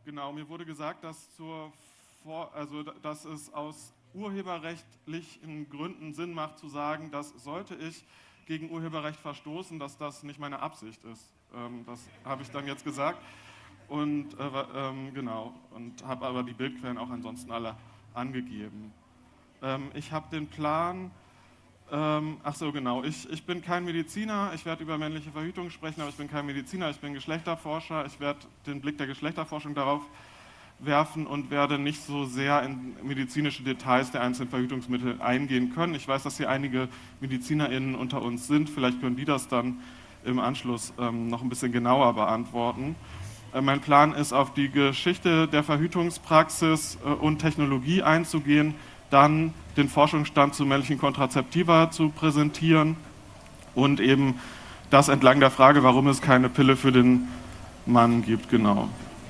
Genau, mir wurde gesagt, dass, dass es aus urheberrechtlichen Gründen Sinn macht zu sagen, dass sollte ich gegen Urheberrecht verstoßen, dass das nicht meine Absicht ist. Das habe ich dann jetzt gesagt und genau, und habe aber die Bildquellen auch ansonsten alle angegeben. Ich habe den Plan, genau, ich bin kein Mediziner, ich werde über männliche Verhütung sprechen, aber ich bin kein Mediziner, ich bin Geschlechterforscher, ich werde den Blick der Geschlechterforschung darauf werfen und werde nicht so sehr in medizinische Details der einzelnen Verhütungsmittel eingehen können. Ich weiß, dass hier einige MedizinerInnen unter uns sind, vielleicht können die das dann im Anschluss noch ein bisschen genauer beantworten. Mein Plan ist, auf die Geschichte der Verhütungspraxis und Technologie einzugehen, dann den Forschungsstand zu männlichen Kontrazeptiva zu präsentieren und eben das entlang der Frage, warum es keine Pille für den Mann gibt, genau.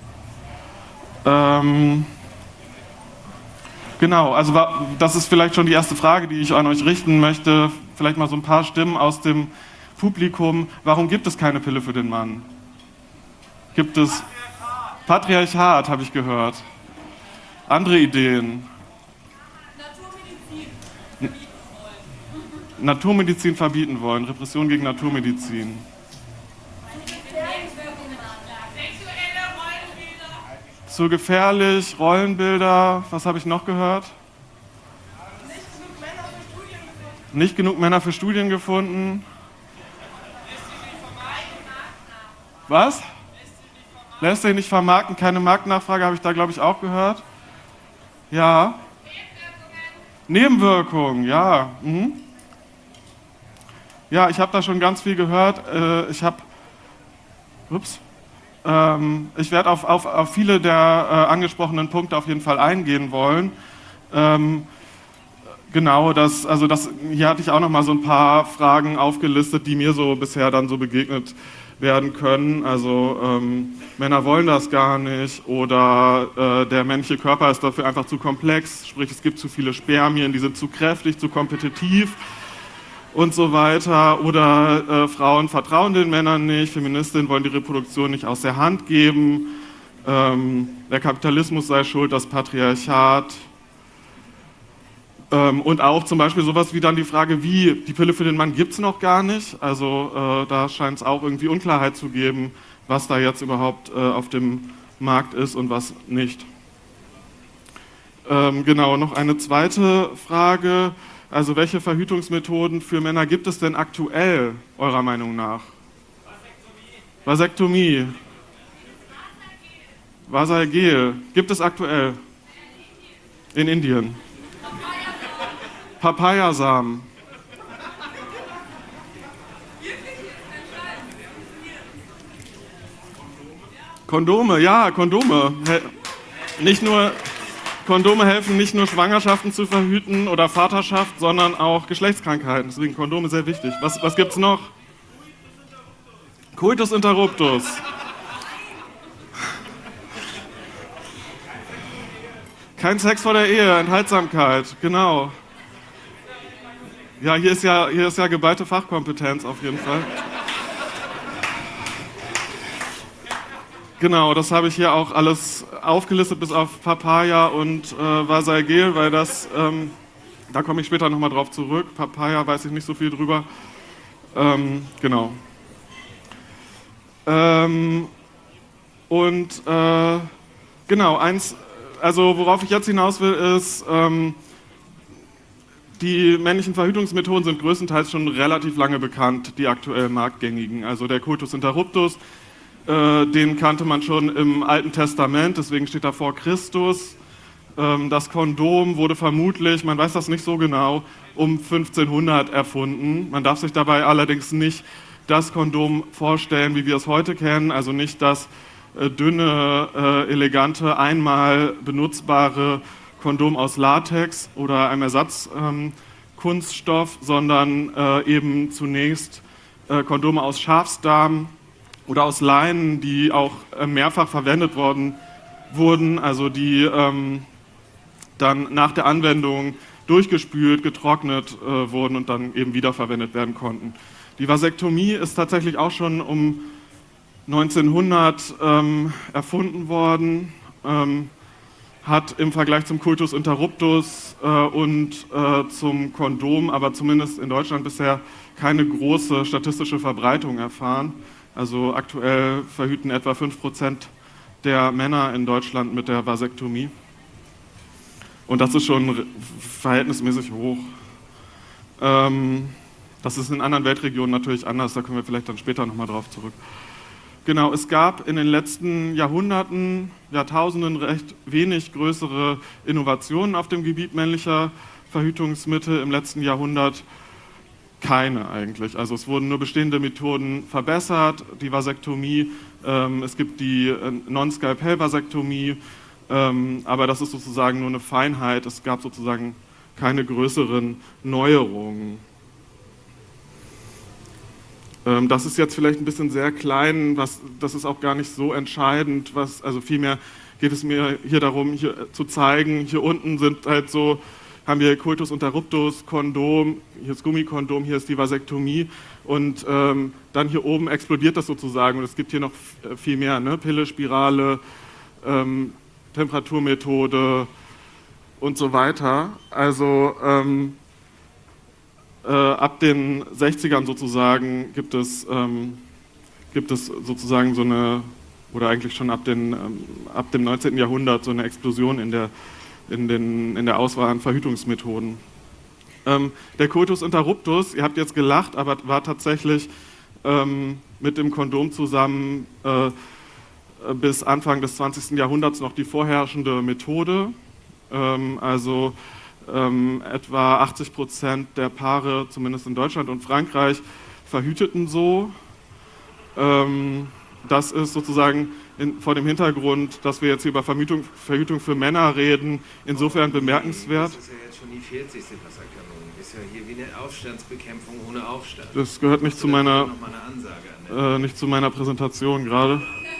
Genau, also das ist vielleicht schon die erste Frage, die ich an euch richten möchte. Vielleicht mal so ein paar Stimmen aus dem Publikum. Warum gibt es keine Pille für den Mann? Gibt es Patriarchat, habe ich gehört. Andere Ideen? Naturmedizin verbieten wollen, Repression gegen Naturmedizin. Zu gefährlich, Rollenbilder, was habe ich noch gehört? Nicht genug Männer für Studien gefunden. Was? Lässt sich nicht vermarkten, keine Marktnachfrage, habe ich da, glaube ich, auch gehört. Ja. Nebenwirkungen, ja. Ja, ich habe da schon ganz viel gehört. Ich werde auf viele der angesprochenen Punkte auf jeden Fall eingehen wollen. Genau, hier hatte ich auch noch mal so ein paar Fragen aufgelistet, die mir so bisher dann so begegnet werden können. Also Männer wollen das gar nicht oder der männliche Körper ist dafür einfach zu komplex, sprich es gibt zu viele Spermien, die sind zu kräftig, zu kompetitiv und so weiter. Oder Frauen vertrauen den Männern nicht, Feministinnen wollen die Reproduktion nicht aus der Hand geben, der Kapitalismus sei schuld, das Patriarchat. Und auch zum Beispiel sowas wie dann die Frage, wie, die Pille für den Mann gibt es noch gar nicht. Also da scheint es auch irgendwie Unklarheit zu geben, was da jetzt überhaupt auf dem Markt ist und was nicht. Genau, noch eine zweite Frage. Also welche Verhütungsmethoden für Männer gibt es denn aktuell, eurer Meinung nach? Vasektomie. Vasalgel. Gibt es aktuell? In Indien. Papayasamen. Kondome, ja, Kondome. Kondome helfen nicht nur Schwangerschaften zu verhüten oder Vaterschaft, sondern auch Geschlechtskrankheiten. Deswegen Kondome sehr wichtig. Was gibt's noch? Coitus interruptus. Kein Sex vor der Ehe, Enthaltsamkeit, genau. Ja, hier ist ja geballte Fachkompetenz auf jeden Fall. Genau, das habe ich hier auch alles aufgelistet, bis auf Papaya und Vasalgel, weil das, da komme ich später nochmal drauf zurück. Papaya weiß ich nicht so viel drüber. Genau. Genau, also worauf ich jetzt hinaus will, ist, die männlichen Verhütungsmethoden sind größtenteils schon relativ lange bekannt, die aktuell marktgängigen. Also der Coitus interruptus, den kannte man schon im Alten Testament, deswegen steht da vor Christus. Das Kondom wurde vermutlich, man weiß das nicht so genau, um 1500 erfunden. Man darf sich dabei allerdings nicht das Kondom vorstellen, wie wir es heute kennen, also nicht das dünne, elegante, einmal benutzbare Kondom aus Latex oder einem Ersatzkunststoff, sondern eben zunächst Kondome aus Schafsdarm oder aus Leinen, die auch mehrfach verwendet wurden, also die dann nach der Anwendung durchgespült, getrocknet wurden und dann eben wiederverwendet werden konnten. Die Vasektomie ist tatsächlich auch schon um 1900 erfunden worden hat im Vergleich zum Coitus interruptus und zum Kondom, aber zumindest in Deutschland bisher keine große statistische Verbreitung erfahren. Also aktuell verhüten etwa 5% der Männer in Deutschland mit der Vasektomie. Und das ist schon verhältnismäßig hoch. Das ist in anderen Weltregionen natürlich anders, da kommen wir vielleicht dann später nochmal drauf zurück. Genau, es gab in den letzten Jahrhunderten, Jahrtausenden recht wenig größere Innovationen auf dem Gebiet männlicher Verhütungsmittel. Im letzten Jahrhundert keine eigentlich. Also es wurden nur bestehende Methoden verbessert, die Vasektomie, es gibt die Non-Skalpell-Vasektomie, aber das ist sozusagen nur eine Feinheit. Es gab sozusagen keine größeren Neuerungen. Das ist jetzt vielleicht ein bisschen sehr klein, das ist auch gar nicht so entscheidend. Also vielmehr geht es mir hier darum, hier zu zeigen, hier unten sind halt so, haben wir Coitus interruptus, Kondom, hier ist Gummikondom, hier ist die Vasektomie und dann hier oben explodiert das sozusagen und es gibt hier noch viel mehr, ne? Pille, Spirale, Temperaturmethode und so weiter. Also ab den 60ern sozusagen gibt es sozusagen so eine, oder eigentlich schon ab dem 19. Jahrhundert so eine Explosion in der Auswahl an Verhütungsmethoden. Der Coitus interruptus, ihr habt jetzt gelacht, aber war tatsächlich mit dem Kondom zusammen bis Anfang des 20. Jahrhunderts noch die vorherrschende Methode. Also etwa 80% der Paare, zumindest in Deutschland und Frankreich, verhüteten so. Das ist sozusagen vor dem Hintergrund, dass wir jetzt hier über Verhütung für Männer reden, insofern bemerkenswert. Das ist ja jetzt schon die 40. Wasserkanone. Das ist ja hier wie eine Aufstandsbekämpfung ohne Aufstand. Das gehört nicht zu meiner, nicht zu meiner Präsentation gerade.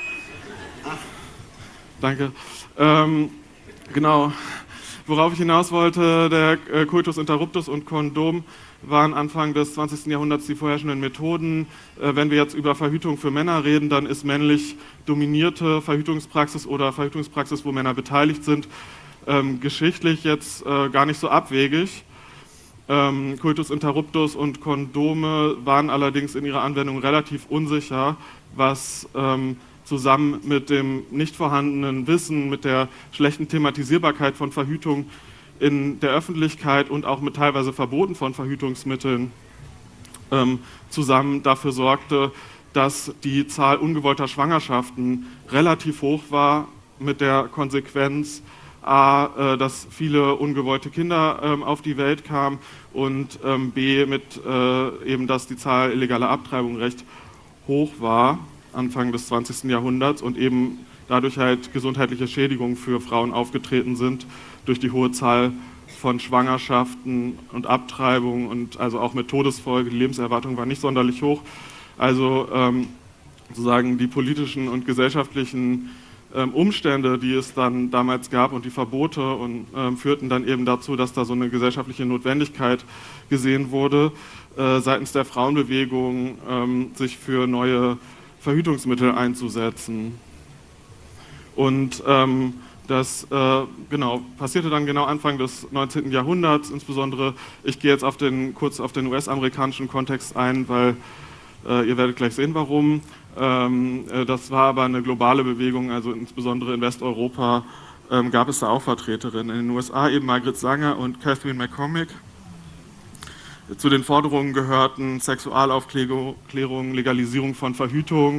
Danke. Genau. Worauf ich hinaus wollte, der Coitus interruptus und Kondom waren Anfang des 20. Jahrhunderts die vorherrschenden Methoden. Wenn wir jetzt über Verhütung für Männer reden, dann ist männlich dominierte Verhütungspraxis oder Verhütungspraxis, wo Männer beteiligt sind, geschichtlich jetzt gar nicht so abwegig. Coitus interruptus und Kondome waren allerdings in ihrer Anwendung relativ unsicher, was zusammen mit dem nicht vorhandenen Wissen, mit der schlechten Thematisierbarkeit von Verhütung in der Öffentlichkeit und auch mit teilweise Verboten von Verhütungsmitteln zusammen dafür sorgte, dass die Zahl ungewollter Schwangerschaften relativ hoch war, mit der Konsequenz A, dass viele ungewollte Kinder auf die Welt kamen und B, eben, dass die Zahl illegaler Abtreibungen recht hoch war. Anfang des 20. Jahrhunderts und eben dadurch halt gesundheitliche Schädigungen für Frauen aufgetreten sind durch die hohe Zahl von Schwangerschaften und Abtreibungen und also auch mit Todesfolge. Die Lebenserwartung war nicht sonderlich hoch. Also sozusagen die politischen und gesellschaftlichen Umstände, die es dann damals gab und die Verbote und führten dann eben dazu, dass da so eine gesellschaftliche Notwendigkeit gesehen wurde, seitens der Frauenbewegung sich für neue Verhütungsmittel einzusetzen. Und das passierte dann genau Anfang des 19. Jahrhunderts, insbesondere, ich gehe jetzt kurz auf den US-amerikanischen Kontext ein, weil ihr werdet gleich sehen, warum. Das war aber eine globale Bewegung, also insbesondere in Westeuropa gab es da auch Vertreterinnen. In den USA eben Margaret Sanger und Catherine McCormick. Zu den Forderungen gehörten Sexualaufklärung, Legalisierung von Verhütung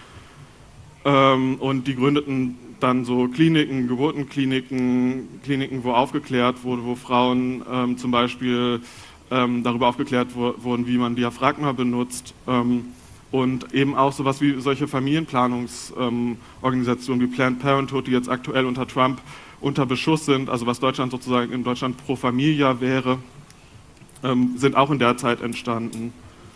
und die gründeten dann so Kliniken, Geburtenkliniken, Kliniken, wo aufgeklärt wurde, wo Frauen zum Beispiel darüber aufgeklärt wurden, wie man Diaphragma benutzt und eben auch sowas wie solche Familienplanungsorganisationen wie Planned Parenthood, die jetzt aktuell unter Trump unter Beschuss sind, also was Deutschland sozusagen in Deutschland Pro Familia wäre, sind auch in der Zeit entstanden.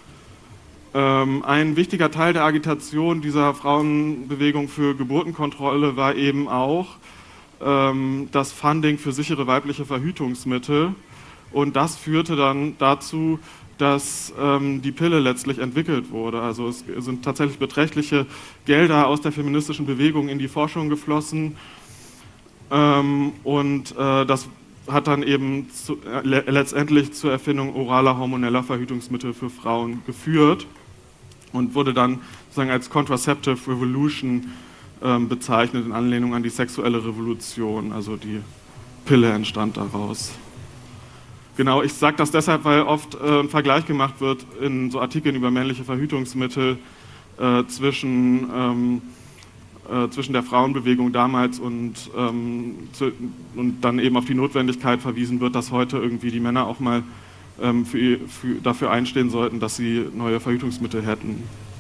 Ein wichtiger Teil der Agitation dieser Frauenbewegung für Geburtenkontrolle war eben auch das Funding für sichere weibliche Verhütungsmittel. Und das führte dann dazu, dass die Pille letztlich entwickelt wurde. Also es sind tatsächlich beträchtliche Gelder aus der feministischen Bewegung in die Forschung geflossen. Das hat dann eben letztendlich zur Erfindung oraler hormoneller Verhütungsmittel für Frauen geführt und wurde dann sozusagen als Contraceptive Revolution bezeichnet, in Anlehnung an die sexuelle Revolution, also die Pille entstand daraus. Genau, ich sage das deshalb, weil oft ein Vergleich gemacht wird in so Artikeln über männliche Verhütungsmittel zwischen der Frauenbewegung damals und dann eben auf die Notwendigkeit verwiesen wird, dass heute irgendwie die Männer auch mal dafür einstehen sollten, dass sie neue Verhütungsmittel hätten.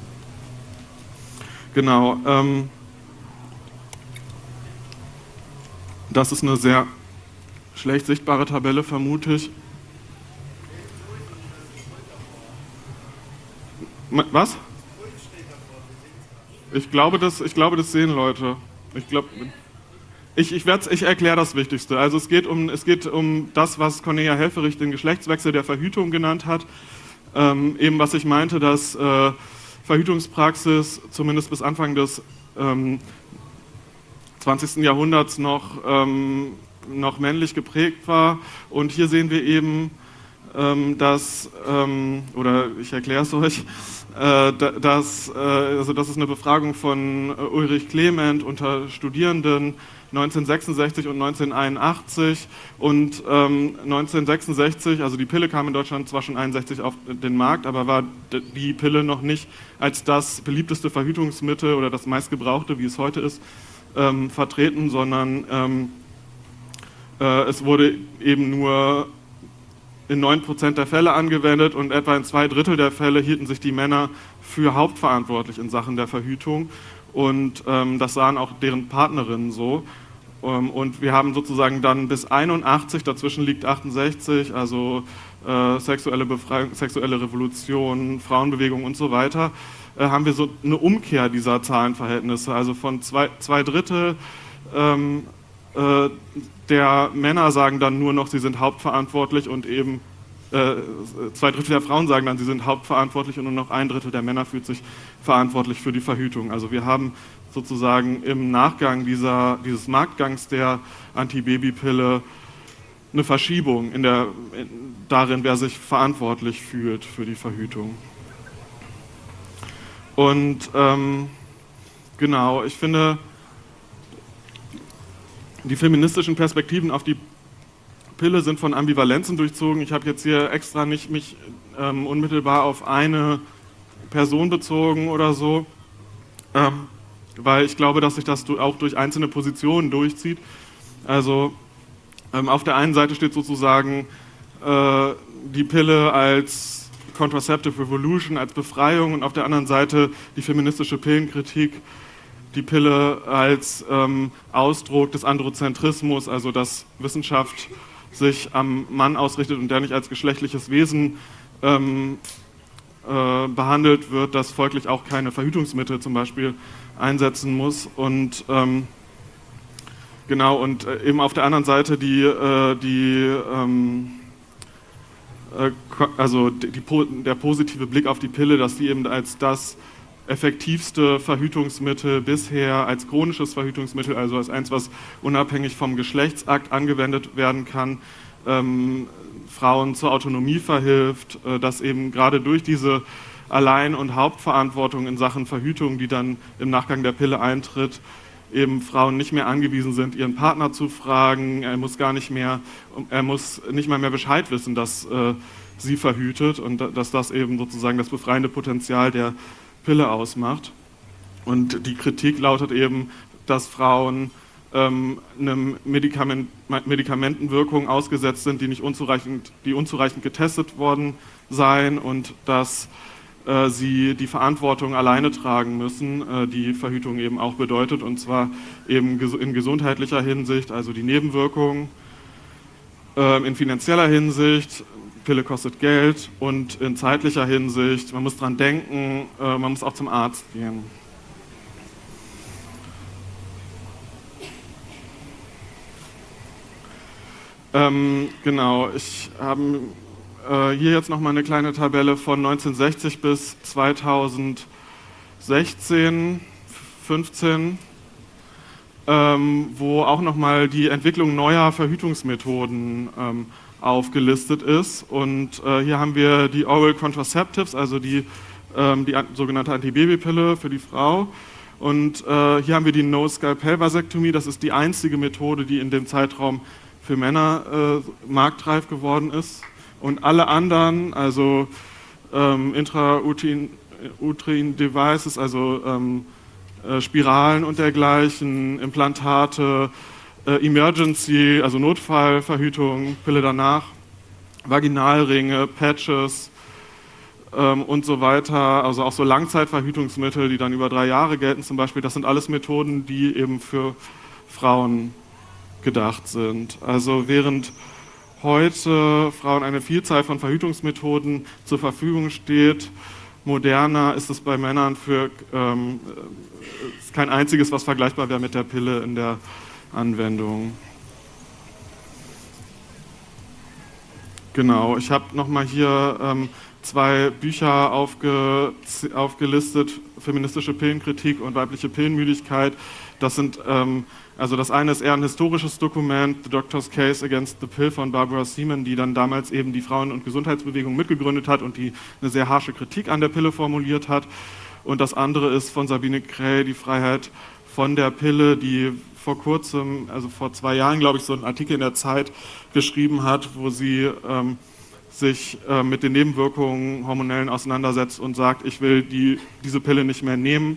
Genau. Das ist eine sehr schlecht sichtbare Tabelle, vermute ich. Was? Ich glaube, das sehen Leute. Ich erkläre das Wichtigste. Also es geht um das, was Cornelia Helfferich den Geschlechtswechsel der Verhütung genannt hat. Eben was ich meinte, dass Verhütungspraxis zumindest bis Anfang des 20. Jahrhunderts noch männlich geprägt war. Und hier sehen wir eben, oder ich erkläre es euch, das ist eine Befragung von Ulrich Clement unter Studierenden 1966 und 1981. Und 1966, also die Pille kam in Deutschland zwar schon 1961 auf den Markt, aber war die Pille noch nicht als das beliebteste Verhütungsmittel oder das meistgebrauchte, wie es heute ist, vertreten, sondern es wurde eben nur in 9% der Fälle angewendet und etwa in 2/3 der Fälle hielten sich die Männer für hauptverantwortlich in Sachen der Verhütung und das sahen auch deren Partnerinnen so. Und wir haben sozusagen dann bis 81, dazwischen liegt 68, also sexuelle Befreiung, sexuelle Revolution, Frauenbewegung und so weiter, haben wir so eine Umkehr dieser Zahlenverhältnisse. Also von 2/3 der Männer sagen dann nur noch, sie sind hauptverantwortlich und eben 2/3 der Frauen sagen dann, sie sind hauptverantwortlich und nur noch 1/3 der Männer fühlt sich verantwortlich für die Verhütung. Also wir haben sozusagen im Nachgang dieses Marktgangs der Antibabypille eine Verschiebung darin, wer sich verantwortlich fühlt für die Verhütung. Und genau, ich finde, die feministischen Perspektiven auf die Pille sind von Ambivalenzen durchzogen. Ich habe jetzt hier extra nicht mich unmittelbar auf eine Person bezogen oder so, weil ich glaube, dass sich das auch durch einzelne Positionen durchzieht. Also auf der einen Seite steht sozusagen die Pille als Contraceptive Revolution, als Befreiung und auf der anderen Seite die feministische Pillenkritik, die Pille als Ausdruck des Androzentrismus, also dass Wissenschaft sich am Mann ausrichtet und der nicht als geschlechtliches Wesen behandelt wird, das folglich auch keine Verhütungsmittel zum Beispiel einsetzen muss. Und genau, und eben auf der anderen Seite der positive Blick auf die Pille, dass die eben als das effektivste Verhütungsmittel bisher, als chronisches Verhütungsmittel, also als eins, was unabhängig vom Geschlechtsakt angewendet werden kann, Frauen zur Autonomie verhilft, dass eben gerade durch diese Allein- und Hauptverantwortung in Sachen Verhütung, die dann im Nachgang der Pille eintritt, eben Frauen nicht mehr angewiesen sind, ihren Partner zu fragen, er muss nicht mal mehr Bescheid wissen, dass sie verhütet und dass das eben sozusagen das befreiende Potenzial der Pille ausmacht. Und die Kritik lautet eben, dass Frauen einem Medikamentenwirkung ausgesetzt sind, die unzureichend getestet worden seien und dass sie die Verantwortung alleine tragen müssen, die Verhütung eben auch bedeutet, und zwar eben in gesundheitlicher Hinsicht, also die Nebenwirkungen, in finanzieller Hinsicht, Pille kostet Geld, und in zeitlicher Hinsicht, man muss dran denken, man muss auch zum Arzt gehen. Genau, ich habe hier jetzt nochmal eine kleine Tabelle von 1960 bis 2016, 15. wo auch nochmal die Entwicklung neuer Verhütungsmethoden aufgelistet ist. Und hier haben wir die Oral Contraceptives, also die sogenannte Antibabypille für die Frau. Und hier haben wir die No-Scalpel-Vasektomie, das ist die einzige Methode, die in dem Zeitraum für Männer marktreif geworden ist. Und alle anderen, also Intrauterine Devices, also Spiralen und dergleichen, Implantate, Emergency, also Notfallverhütung, Pille danach, Vaginalringe, Patches und so weiter, also auch so Langzeitverhütungsmittel, die dann über 3 Jahre gelten zum Beispiel, das sind alles Methoden, die eben für Frauen gedacht sind. Also während heute Frauen eine Vielzahl von Verhütungsmethoden zur Verfügung steht, moderner ist es bei Männern ist kein einziges, was vergleichbar wäre mit der Pille in der Anwendung. Genau, ich habe nochmal hier 2 Bücher aufgelistet, Feministische Pillenkritik und Weibliche Pillenmüdigkeit. Das sind, also das eine ist eher ein historisches Dokument, The Doctor's Case Against the Pill von Barbara Seaman, die dann damals eben die Frauen- und Gesundheitsbewegung mitgegründet hat und die eine sehr harsche Kritik an der Pille formuliert hat. Und das andere ist von Sabine Krell, Die Freiheit von der Pille, die vor kurzem, also vor 2 Jahren, glaube ich, so einen Artikel in der Zeit geschrieben hat, wo sie sich mit den Nebenwirkungen hormonellen auseinandersetzt und sagt, ich will diese Pille nicht mehr nehmen.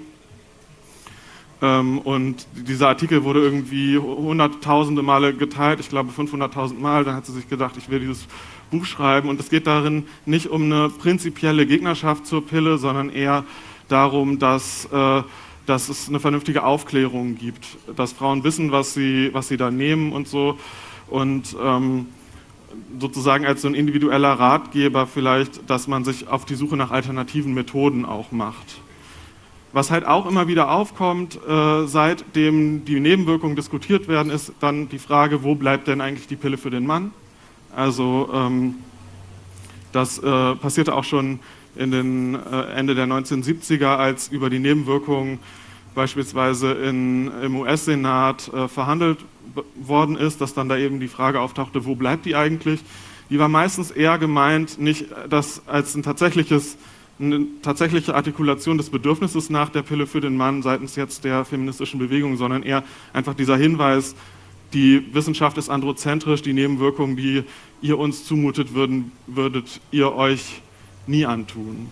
Und dieser Artikel wurde irgendwie hunderttausende Male geteilt, ich glaube 500.000 Mal. Dann hat sie sich gedacht, ich will dieses Buch schreiben. Und es geht darin nicht um eine prinzipielle Gegnerschaft zur Pille, sondern eher darum, dass es eine vernünftige Aufklärung gibt, dass Frauen wissen, was sie da nehmen und so. Und sozusagen als so ein individueller Ratgeber vielleicht, dass man sich auf die Suche nach alternativen Methoden auch macht. Was halt auch immer wieder aufkommt, seitdem die Nebenwirkungen diskutiert werden, ist dann die Frage, wo bleibt denn eigentlich die Pille für den Mann? Also das passierte auch schon in den Ende der 1970er, als über die Nebenwirkungen beispielsweise im US-Senat verhandelt worden ist, dass dann da eben die Frage auftauchte, wo bleibt die eigentlich? Die war meistens eher gemeint, nicht das als eine tatsächliche Artikulation des Bedürfnisses nach der Pille für den Mann seitens jetzt der feministischen Bewegung, sondern eher einfach dieser Hinweis, die Wissenschaft ist androzentrisch, die Nebenwirkungen, die ihr uns zumutet, würdet ihr euch nie antun.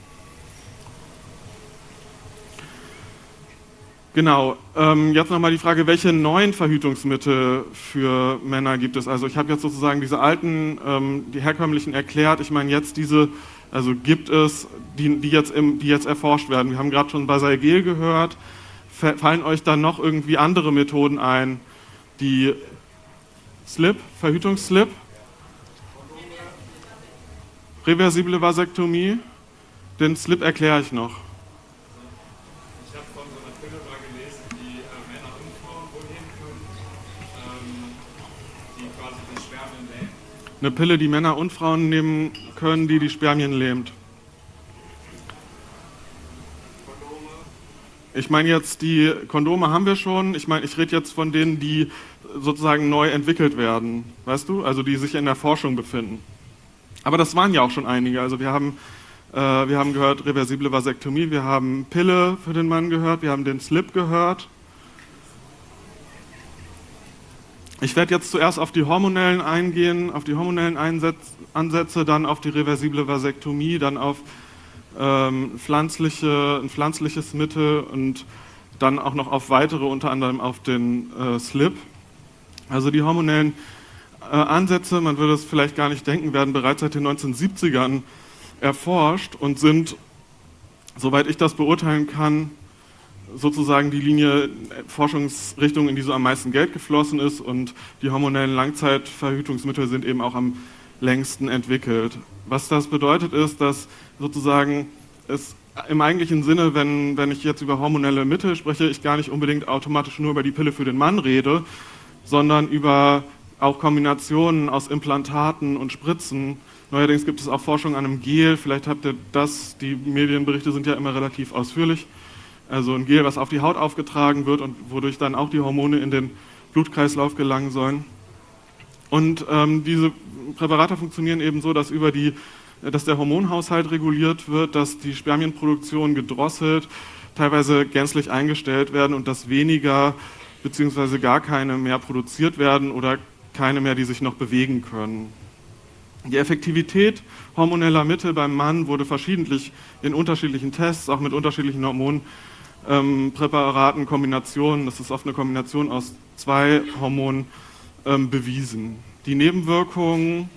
Genau, jetzt nochmal die Frage, welche neuen Verhütungsmittel für Männer gibt es? Also ich habe jetzt sozusagen diese alten, die herkömmlichen erklärt. Ich meine jetzt gibt es, die jetzt erforscht werden. Wir haben gerade schon Basalgel gehört. Fallen euch dann noch irgendwie andere Methoden ein? Die Verhütungsslip? Reversible Vasektomie? Den Slip erkläre ich noch. Ich habe von so einer Pille mal gelesen, die Männer und Frauen wohl nehmen können, die quasi die Spermien lähmt. Eine Pille, die Männer und Frauen nehmen können, die Spermien lähmt. Kondome. Ich meine jetzt, die Kondome haben wir schon. Ich meine, ich rede jetzt von denen, die sozusagen neu entwickelt werden. Weißt du? Also die sich in der Forschung befinden. Aber das waren ja auch schon einige. Also wir haben gehört reversible Vasektomie, wir haben Pille für den Mann gehört, wir haben den Slip gehört. Ich werde jetzt zuerst auf die hormonellen eingehen, auf die hormonellen Ansätze, dann auf die reversible Vasektomie, dann auf ein pflanzliches Mittel und dann auch noch auf weitere, unter anderem auf den Slip. Also die hormonellen Ansätze, man würde es vielleicht gar nicht denken, werden bereits seit den 1970ern erforscht und sind, soweit ich das beurteilen kann, sozusagen die Linie Forschungsrichtung, in die so am meisten Geld geflossen ist, und die hormonellen Langzeitverhütungsmittel sind eben auch am längsten entwickelt. Was das bedeutet ist, dass sozusagen es im eigentlichen Sinne, wenn ich jetzt über hormonelle Mittel spreche, ich gar nicht unbedingt automatisch nur über die Pille für den Mann rede, sondern über auch Kombinationen aus Implantaten und Spritzen. Neuerdings gibt es auch Forschung an einem Gel, vielleicht habt ihr das, die Medienberichte sind ja immer relativ ausführlich Also ein Gel, was auf die Haut aufgetragen wird und wodurch dann auch die Hormone in den Blutkreislauf gelangen sollen. Und diese Präparate funktionieren eben so, dass dass der Hormonhaushalt reguliert wird, dass die Spermienproduktion gedrosselt, teilweise gänzlich eingestellt werden und dass weniger bzw. gar keine mehr produziert werden oder keine mehr, die sich noch bewegen können. Die Effektivität hormoneller Mittel beim Mann wurde verschiedentlich in unterschiedlichen Tests, auch mit unterschiedlichen Hormonpräparaten, Kombinationen, das ist oft eine Kombination aus 2 Hormonen, bewiesen. Die Nebenwirkungen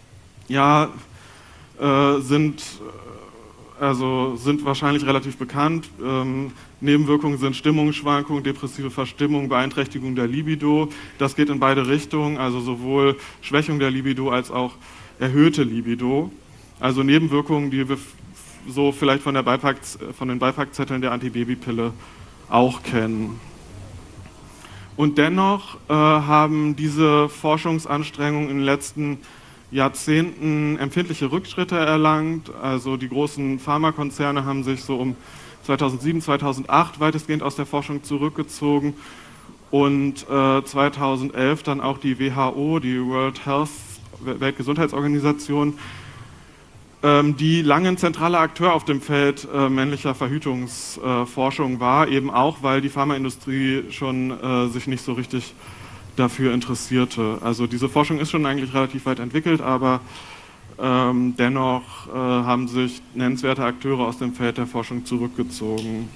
sind wahrscheinlich relativ bekannt. Nebenwirkungen sind Stimmungsschwankungen, depressive Verstimmung, Beeinträchtigung der Libido. Das geht in beide Richtungen, also sowohl Schwächung der Libido als auch erhöhte Libido. Also Nebenwirkungen, die wir so vielleicht von den Beipackzetteln der Antibabypille auch kennen. Und dennoch haben diese Forschungsanstrengungen in den letzten Jahrzehnten empfindliche Rückschritte erlangt. Also die großen Pharmakonzerne haben sich so um 2007, 2008 weitestgehend aus der Forschung zurückgezogen und 2011 dann auch die WHO, die Weltgesundheitsorganisation, die lange ein zentraler Akteur auf dem Feld männlicher Verhütungsforschung war, eben auch, weil die Pharmaindustrie schon sich nicht so richtig dafür interessierte. Also diese Forschung ist schon eigentlich relativ weit entwickelt, aber dennoch haben sich nennenswerte Akteure aus dem Feld der Forschung zurückgezogen.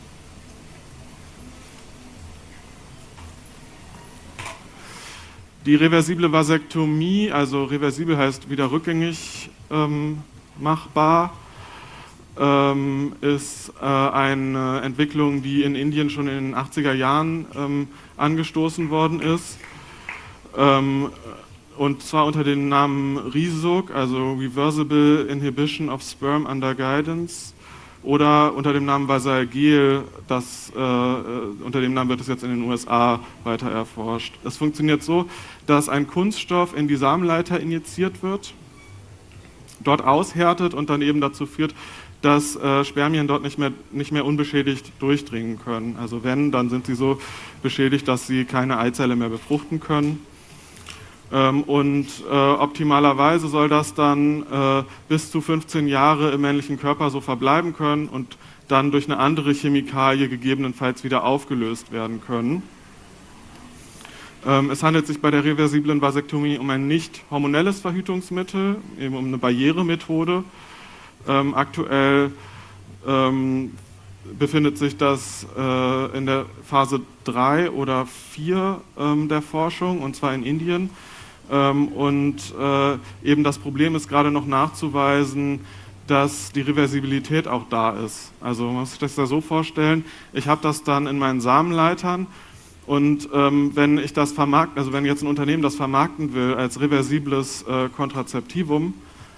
Die reversible Vasektomie, also reversibel heißt wieder rückgängig machbar, ist eine Entwicklung, die in Indien schon in den 80er Jahren angestoßen worden ist. Und zwar unter dem Namen RISUG, also Reversible Inhibition of Sperm Under Guidance, oder unter dem Namen Vasalgel, unter dem Namen wird es jetzt in den USA weiter erforscht. Es funktioniert so, dass ein Kunststoff in die Samenleiter injiziert wird, dort aushärtet und dann eben dazu führt, dass Spermien dort nicht mehr unbeschädigt durchdringen können. Also wenn, dann sind sie so beschädigt, dass sie keine Eizelle mehr befruchten können. Optimalerweise soll das dann bis zu 15 Jahre im männlichen Körper so verbleiben können und dann durch eine andere Chemikalie gegebenenfalls wieder aufgelöst werden können. Es handelt sich bei der reversiblen Vasektomie um ein nicht hormonelles Verhütungsmittel, eben um eine Barrieremethode. Aktuell befindet sich das in der Phase 3 oder 4 der Forschung, und zwar in Indien. Eben das Problem ist gerade noch nachzuweisen, dass die Reversibilität auch da ist. Also man muss sich das da so vorstellen, ich habe das dann in meinen Samenleitern und wenn jetzt ein Unternehmen das vermarkten will als reversibles Kontrazeptivum,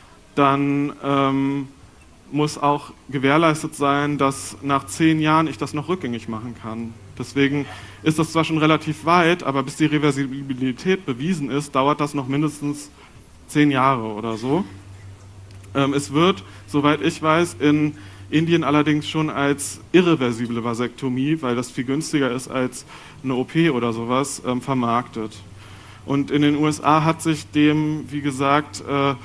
dann muss auch gewährleistet sein, dass nach 10 Jahren ich das noch rückgängig machen kann. Deswegen ist das zwar schon relativ weit, aber bis die Reversibilität bewiesen ist, dauert das noch mindestens 10 Jahre oder so. Es wird, soweit ich weiß, in Indien allerdings schon als irreversible Vasektomie, weil das viel günstiger ist als eine OP oder sowas, vermarktet. Und in den USA hat sich dem, wie gesagt,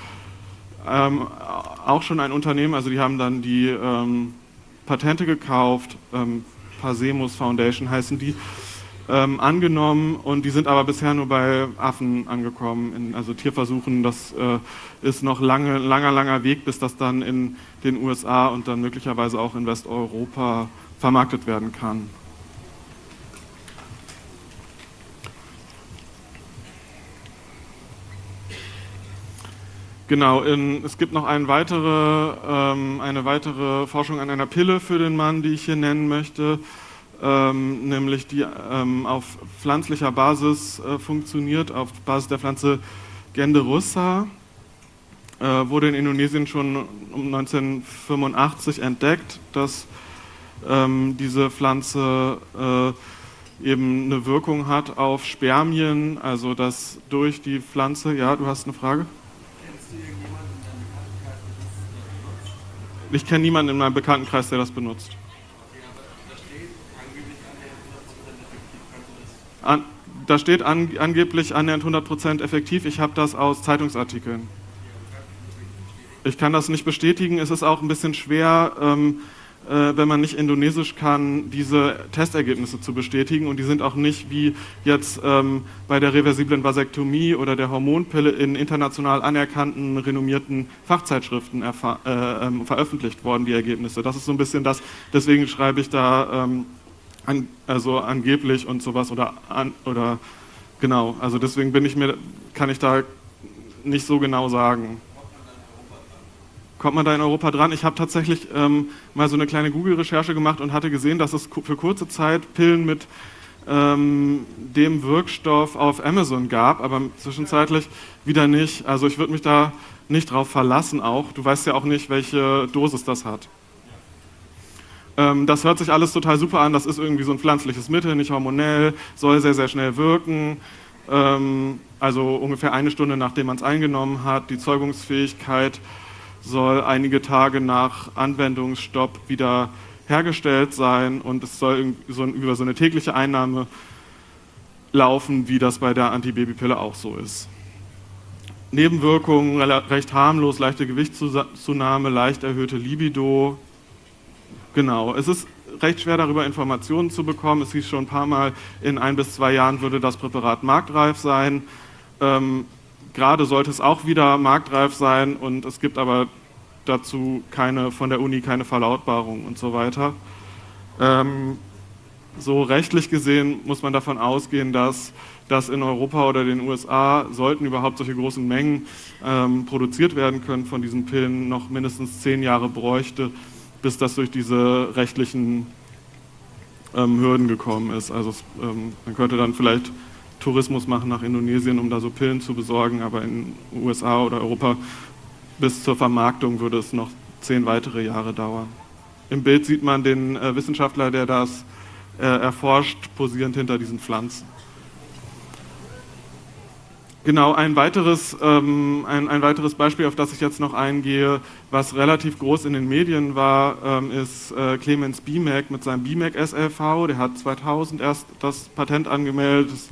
auch schon ein Unternehmen, also die haben dann die Patente gekauft, Pasemus Foundation heißen die, angenommen, und die sind aber bisher nur bei Affen angekommen, also Tierversuchen. Das ist noch langer Weg, bis das dann in den USA und dann möglicherweise auch in Westeuropa vermarktet werden kann. Genau, es gibt noch eine weitere Forschung an einer Pille für den Mann, die ich hier nennen möchte, nämlich die auf pflanzlicher Basis funktioniert, auf Basis der Pflanze Genderussa. Wurde in Indonesien schon um 1985 entdeckt, dass diese Pflanze eben eine Wirkung hat auf Spermien, also dass durch die Pflanze, ja, du hast eine Frage? Ich kenne niemanden in meinem Bekanntenkreis, der das benutzt. Da steht angeblich annähernd 100% effektiv. Ich habe das aus Zeitungsartikeln. Ich kann das nicht bestätigen. Es ist auch ein bisschen schwer, wenn man nicht Indonesisch kann, diese Testergebnisse zu bestätigen. Und die sind auch nicht wie jetzt bei der reversiblen Vasektomie oder der Hormonpille in international anerkannten, renommierten Fachzeitschriften veröffentlicht worden, die Ergebnisse. Das ist so ein bisschen das, deswegen schreibe ich da also angeblich und sowas oder genau. Also deswegen kann ich da nicht so genau sagen. Kommt man da in Europa dran? Ich habe tatsächlich mal so eine kleine Google-Recherche gemacht und hatte gesehen, dass es für kurze Zeit Pillen mit dem Wirkstoff auf Amazon gab, aber zwischenzeitlich wieder nicht. Also ich würde mich da nicht drauf verlassen auch. Du weißt ja auch nicht, welche Dosis das hat. Das hört sich alles total super an. Das ist irgendwie so ein pflanzliches Mittel, nicht hormonell, soll sehr, sehr schnell wirken. Also ungefähr 1 Stunde, nachdem man es eingenommen hat. Die Zeugungsfähigkeit soll einige Tage nach Anwendungsstopp wieder hergestellt sein und es soll über so eine tägliche Einnahme laufen, wie das bei der Antibabypille auch so ist. Nebenwirkungen recht harmlos, leichte Gewichtszunahme, leicht erhöhte Libido. Genau, es ist recht schwer darüber Informationen zu bekommen. Es hieß schon ein paar Mal, in 1 bis 2 Jahren würde das Präparat marktreif sein. Gerade sollte es auch wieder marktreif sein und es gibt aber dazu von der Uni keine Verlautbarung und so weiter. So rechtlich gesehen muss man davon ausgehen, dass in Europa oder den USA, sollten überhaupt solche großen Mengen produziert werden können von diesen Pillen, noch mindestens 10 Jahre bräuchte, bis das durch diese rechtlichen Hürden gekommen ist. Also man könnte dann vielleicht Tourismus machen nach Indonesien, um da so Pillen zu besorgen, aber in den USA oder Europa bis zur Vermarktung würde es noch 10 weitere Jahre dauern. Im Bild sieht man den Wissenschaftler, der das erforscht, posierend hinter diesen Pflanzen. Genau, ein weiteres Beispiel, auf das ich jetzt noch eingehe, was relativ groß in den Medien war, ist Clemens Bimek mit seinem Bimek SLV. Der hat 2000 erst das Patent angemeldet. Es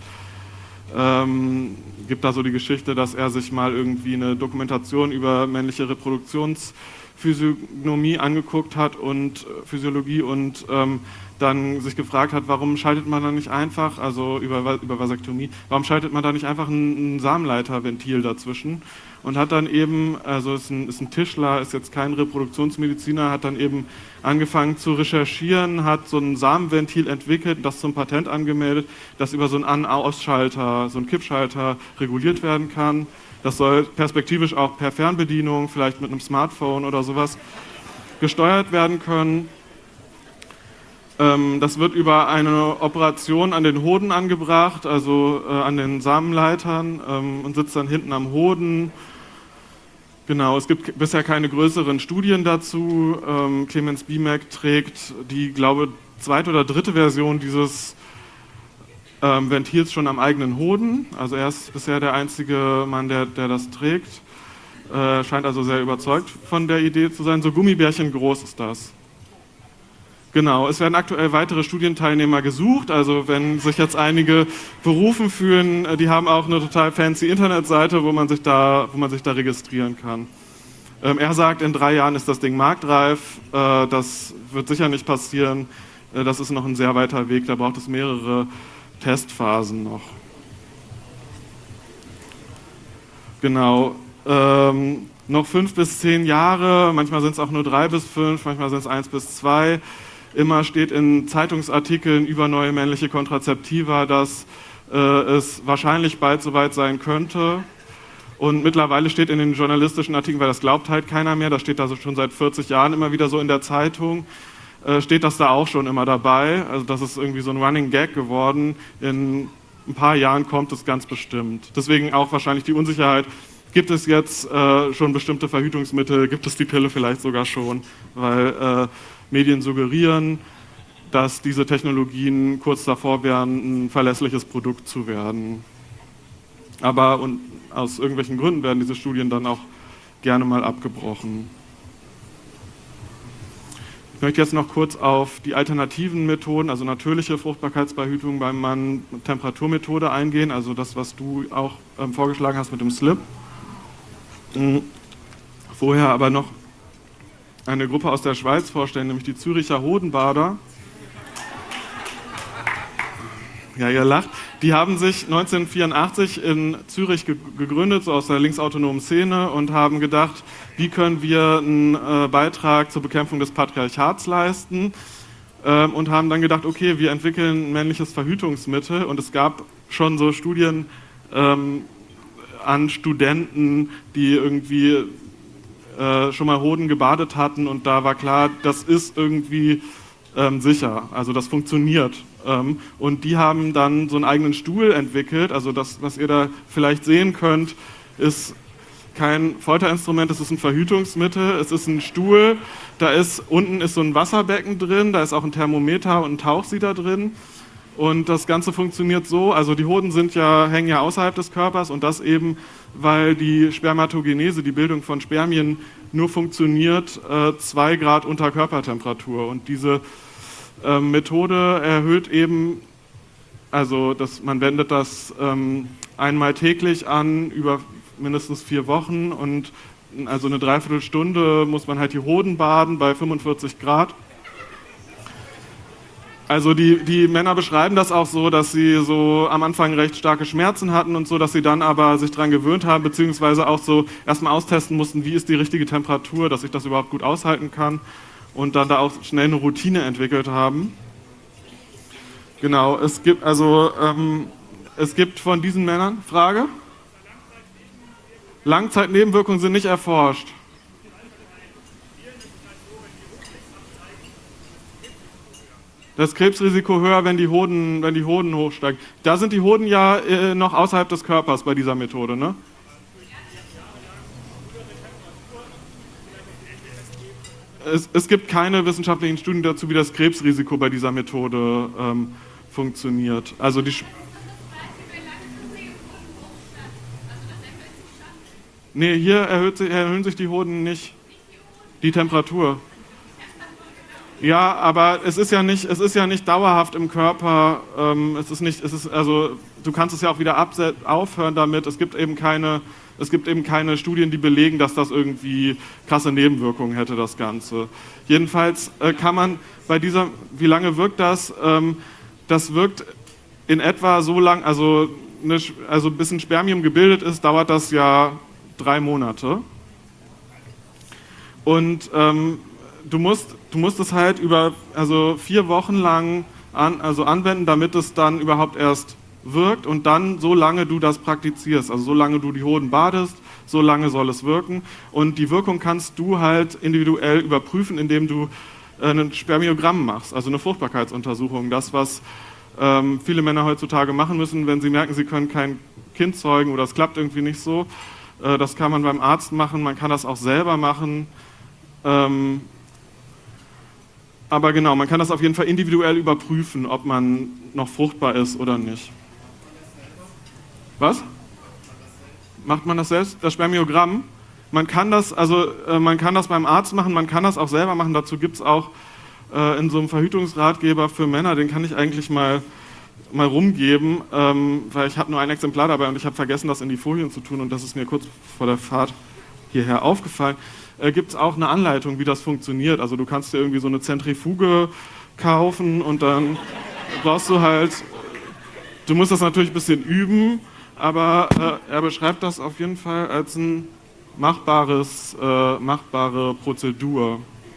gibt da so die Geschichte, dass er sich mal irgendwie eine Dokumentation über männliche Reproduktionsphysiognomie angeguckt hat und Physiologie und dann sich gefragt hat, warum schaltet man da nicht einfach, also über Vasektomie, warum schaltet man da nicht einfach ein Samenleiterventil dazwischen? Und hat dann eben, also ist ein Tischler, ist jetzt kein Reproduktionsmediziner, hat dann eben angefangen zu recherchieren, hat so ein Samenventil entwickelt, das zum Patent angemeldet, das über so einen An-Ausschalter, so einen Kippschalter reguliert werden kann. Das soll perspektivisch auch per Fernbedienung, vielleicht mit einem Smartphone oder sowas, gesteuert werden können. Das wird über eine Operation an den Hoden angebracht, also an den Samenleitern und sitzt dann hinten am Hoden. Genau, es gibt bisher keine größeren Studien dazu. Clemens Bimek trägt die, glaube ich, 2. oder 3. Version dieses Ventils schon am eigenen Hoden. Also er ist bisher der einzige Mann, der das trägt. Scheint also sehr überzeugt von der Idee zu sein. So Gummibärchen groß ist das. Genau, es werden aktuell weitere Studienteilnehmer gesucht. Also wenn sich jetzt einige berufen fühlen, die haben auch eine total fancy Internetseite, wo man sich da registrieren kann. Er sagt, in 3 Jahren ist das Ding marktreif. Das wird sicher nicht passieren. Das ist noch ein sehr weiter Weg. Da braucht es mehrere Testphasen noch. Genau. Noch 5 bis 10 Jahre. Manchmal sind es auch nur 3 bis 5, manchmal sind es 1 bis 2. Immer steht in Zeitungsartikeln über neue männliche Kontrazeptiva, dass es wahrscheinlich bald soweit sein könnte. Und mittlerweile steht in den journalistischen Artikeln, weil das glaubt halt keiner mehr, das steht da so schon seit 40 Jahren immer wieder so in der Zeitung, steht das da auch schon immer dabei. Also das ist irgendwie so ein Running Gag geworden. In ein paar Jahren kommt es ganz bestimmt. Deswegen auch wahrscheinlich die Unsicherheit, gibt es jetzt schon bestimmte Verhütungsmittel, gibt es die Pille vielleicht sogar schon, weil Medien suggerieren, dass diese Technologien kurz davor wären, ein verlässliches Produkt zu werden. Aber aus irgendwelchen Gründen werden diese Studien dann auch gerne mal abgebrochen. möchte jetzt noch kurz auf die alternativen Methoden, also natürliche Fruchtbarkeitsbeihütung beim Mann, Temperaturmethode eingehen, also das, was du auch vorgeschlagen hast mit dem Slip. Vorher aber noch eine Gruppe aus der Schweiz vorstellen, nämlich die Züricher Hodenbader. Ja, ihr lacht. Die haben sich 1984 in Zürich gegründet, so aus der linksautonomen Szene, und haben gedacht, wie können wir einen Beitrag zur Bekämpfung des Patriarchats leisten, und haben dann gedacht, okay, wir entwickeln ein männliches Verhütungsmittel, und es gab schon so Studien an Studenten, die irgendwie schon mal Hoden gebadet hatten, und da war klar, das ist irgendwie sicher, also das funktioniert. Und die haben dann so einen eigenen Stuhl entwickelt, also das, was ihr da vielleicht sehen könnt, ist kein Folterinstrument, es ist ein Verhütungsmittel, es ist ein Stuhl, unten ist so ein Wasserbecken drin, da ist auch ein Thermometer und ein Tauchsieder drin. Und das Ganze funktioniert so, also die Hoden hängen ja außerhalb des Körpers, und das eben, weil die Spermatogenese, die Bildung von Spermien, nur funktioniert 2 Grad unter Körpertemperatur. Und diese Methode erhöht eben, also man wendet das einmal täglich an, über mindestens 4 Wochen, und also eine Dreiviertelstunde muss man halt die Hoden baden bei 45 Grad. Also die Männer beschreiben das auch so, dass sie so am Anfang recht starke Schmerzen hatten und so, dass sie dann aber sich daran gewöhnt haben, beziehungsweise auch so erstmal austesten mussten, wie ist die richtige Temperatur, dass ich das überhaupt gut aushalten kann, und dann da auch schnell eine Routine entwickelt haben. Genau, es gibt von diesen Männern, Frage? Langzeitnebenwirkungen sind nicht erforscht. Das Krebsrisiko höher, wenn die Hoden hochsteigen. Da sind die Hoden ja noch außerhalb des Körpers bei dieser Methode, ne? Es gibt keine wissenschaftlichen Studien dazu, wie das Krebsrisiko bei dieser Methode funktioniert. Also nee, hier erhöhen sich die Hoden nicht. Die Temperatur. Ja, aber es ist ja nicht dauerhaft im Körper. Du kannst es ja auch wieder aufhören damit. Es gibt eben keine Studien, die belegen, dass das irgendwie krasse Nebenwirkungen hätte, das Ganze. Jedenfalls kann man bei dieser, wie lange wirkt das? Das wirkt in etwa so lang, also bis ein Spermium gebildet ist, dauert das ja 3 Monate. Und du musst es halt über 4 Wochen lang anwenden, damit es dann überhaupt erst wirkt, und dann so lange du das praktizierst, also so lange du die Hoden badest, so lange soll es wirken, und die Wirkung kannst du halt individuell überprüfen, indem du ein Spermiogramm machst, also eine Fruchtbarkeitsuntersuchung, das, was viele Männer heutzutage machen müssen, wenn sie merken, sie können kein Kind zeugen oder es klappt irgendwie nicht so. Das kann man beim Arzt machen, man kann das auch selber machen. Aber genau, man kann das auf jeden Fall individuell überprüfen, ob man noch fruchtbar ist oder nicht. Was? Macht man das selbst? Das Spermiogramm? Man kann das beim Arzt machen, man kann das auch selber machen. Dazu gibt es auch in so einem Verhütungsratgeber für Männer, den kann ich eigentlich mal rumgeben, weil ich habe nur ein Exemplar dabei und ich habe vergessen, das in die Folien zu tun, und das ist mir kurz vor der Fahrt hierher aufgefallen. Gibt es auch eine Anleitung, wie das funktioniert. Also du kannst dir irgendwie so eine Zentrifuge kaufen, und dann brauchst du du musst das natürlich ein bisschen üben, aber er beschreibt das auf jeden Fall als eine machbare Prozedur.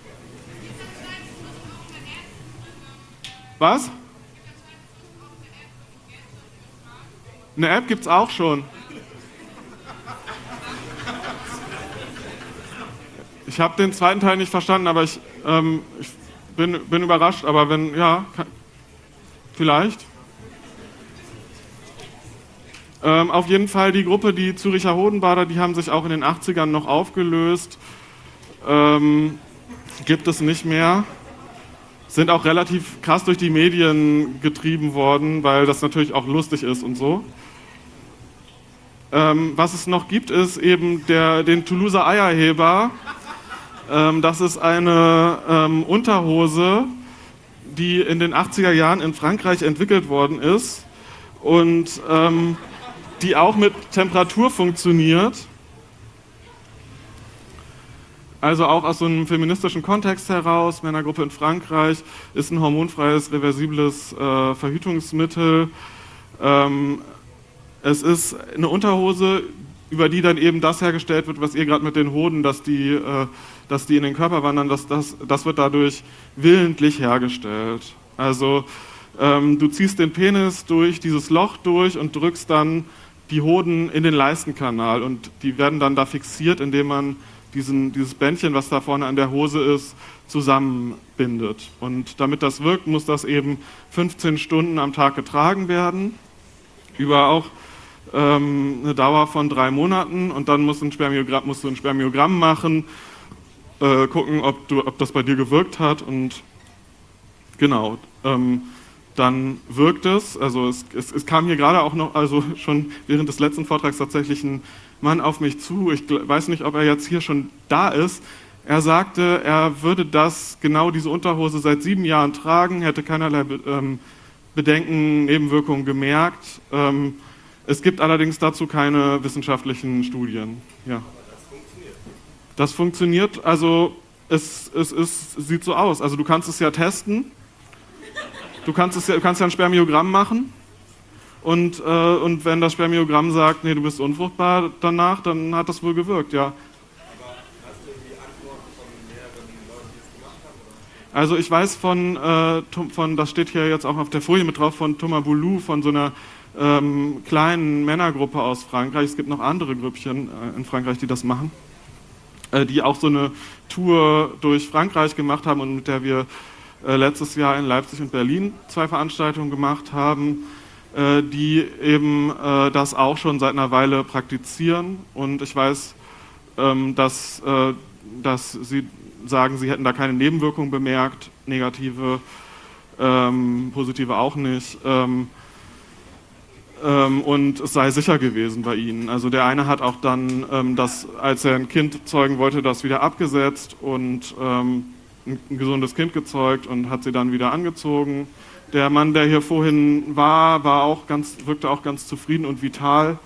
Was? Eine App gibt es auch schon. Ich habe den zweiten Teil nicht verstanden, aber ich bin überrascht. Aber vielleicht. Auf jeden Fall die Gruppe, die Züricher Hodenbader, die haben sich auch in den 80ern noch aufgelöst. Gibt es nicht mehr. Sind auch relativ krass durch die Medien getrieben worden, weil das natürlich auch lustig ist und so. Was es noch gibt, ist eben den Toulouser Eierheber. Das ist eine Unterhose, die in den 80er Jahren in Frankreich entwickelt worden ist und die auch mit Temperatur funktioniert. Also auch aus so einem feministischen Kontext heraus, Männergruppe in Frankreich, ist ein hormonfreies, reversibles Verhütungsmittel. Es ist eine Unterhose, über die dann eben das hergestellt wird, was ihr gerade mit den Hoden, dass die in den Körper wandern, das wird dadurch willentlich hergestellt. Also du ziehst den Penis durch dieses Loch durch und drückst dann die Hoden in den Leistenkanal und die werden dann da fixiert, indem man dieses Bändchen, was da vorne an der Hose ist, zusammenbindet. Und damit das wirkt, muss das eben 15 Stunden am Tag getragen werden, über auch eine Dauer von 3 Monaten und dann musst du ein Spermiogramm machen, gucken, ob das bei dir gewirkt hat und genau, dann wirkt es. Also es kam hier gerade auch noch, also schon während des letzten Vortrags tatsächlich ein Mann auf mich zu. Ich weiß nicht, ob er jetzt hier schon da ist. Er sagte, er würde genau diese Unterhose seit 7 Jahren tragen, hätte keinerlei Bedenken, Nebenwirkungen gemerkt. Es gibt allerdings dazu keine wissenschaftlichen Studien. Ja. Das funktioniert, also es sieht so aus. Also du kannst es ja testen. Du kannst ja ein Spermiogramm machen. Und wenn das Spermiogramm sagt, nee, du bist unfruchtbar danach, dann hat das wohl gewirkt, ja. Also ich weiß von, das steht hier jetzt auch auf der Folie mit drauf, von Thomas Boulou, von so einer kleinen Männergruppe aus Frankreich. Es gibt noch andere Grüppchen in Frankreich, die das machen, die auch so eine Tour durch Frankreich gemacht haben und mit der wir letztes Jahr in Leipzig und Berlin 2 Veranstaltungen gemacht haben, die eben das auch schon seit einer Weile praktizieren. Und ich weiß, dass sie sagen, sie hätten da keine Nebenwirkungen bemerkt, negative, positive auch nicht. Und es sei sicher gewesen bei ihnen. Also der eine hat auch dann, als er ein Kind zeugen wollte, das wieder abgesetzt und ein gesundes Kind gezeugt und hat sie dann wieder angezogen. Der Mann, der hier vorhin war, wirkte auch ganz zufrieden und vital.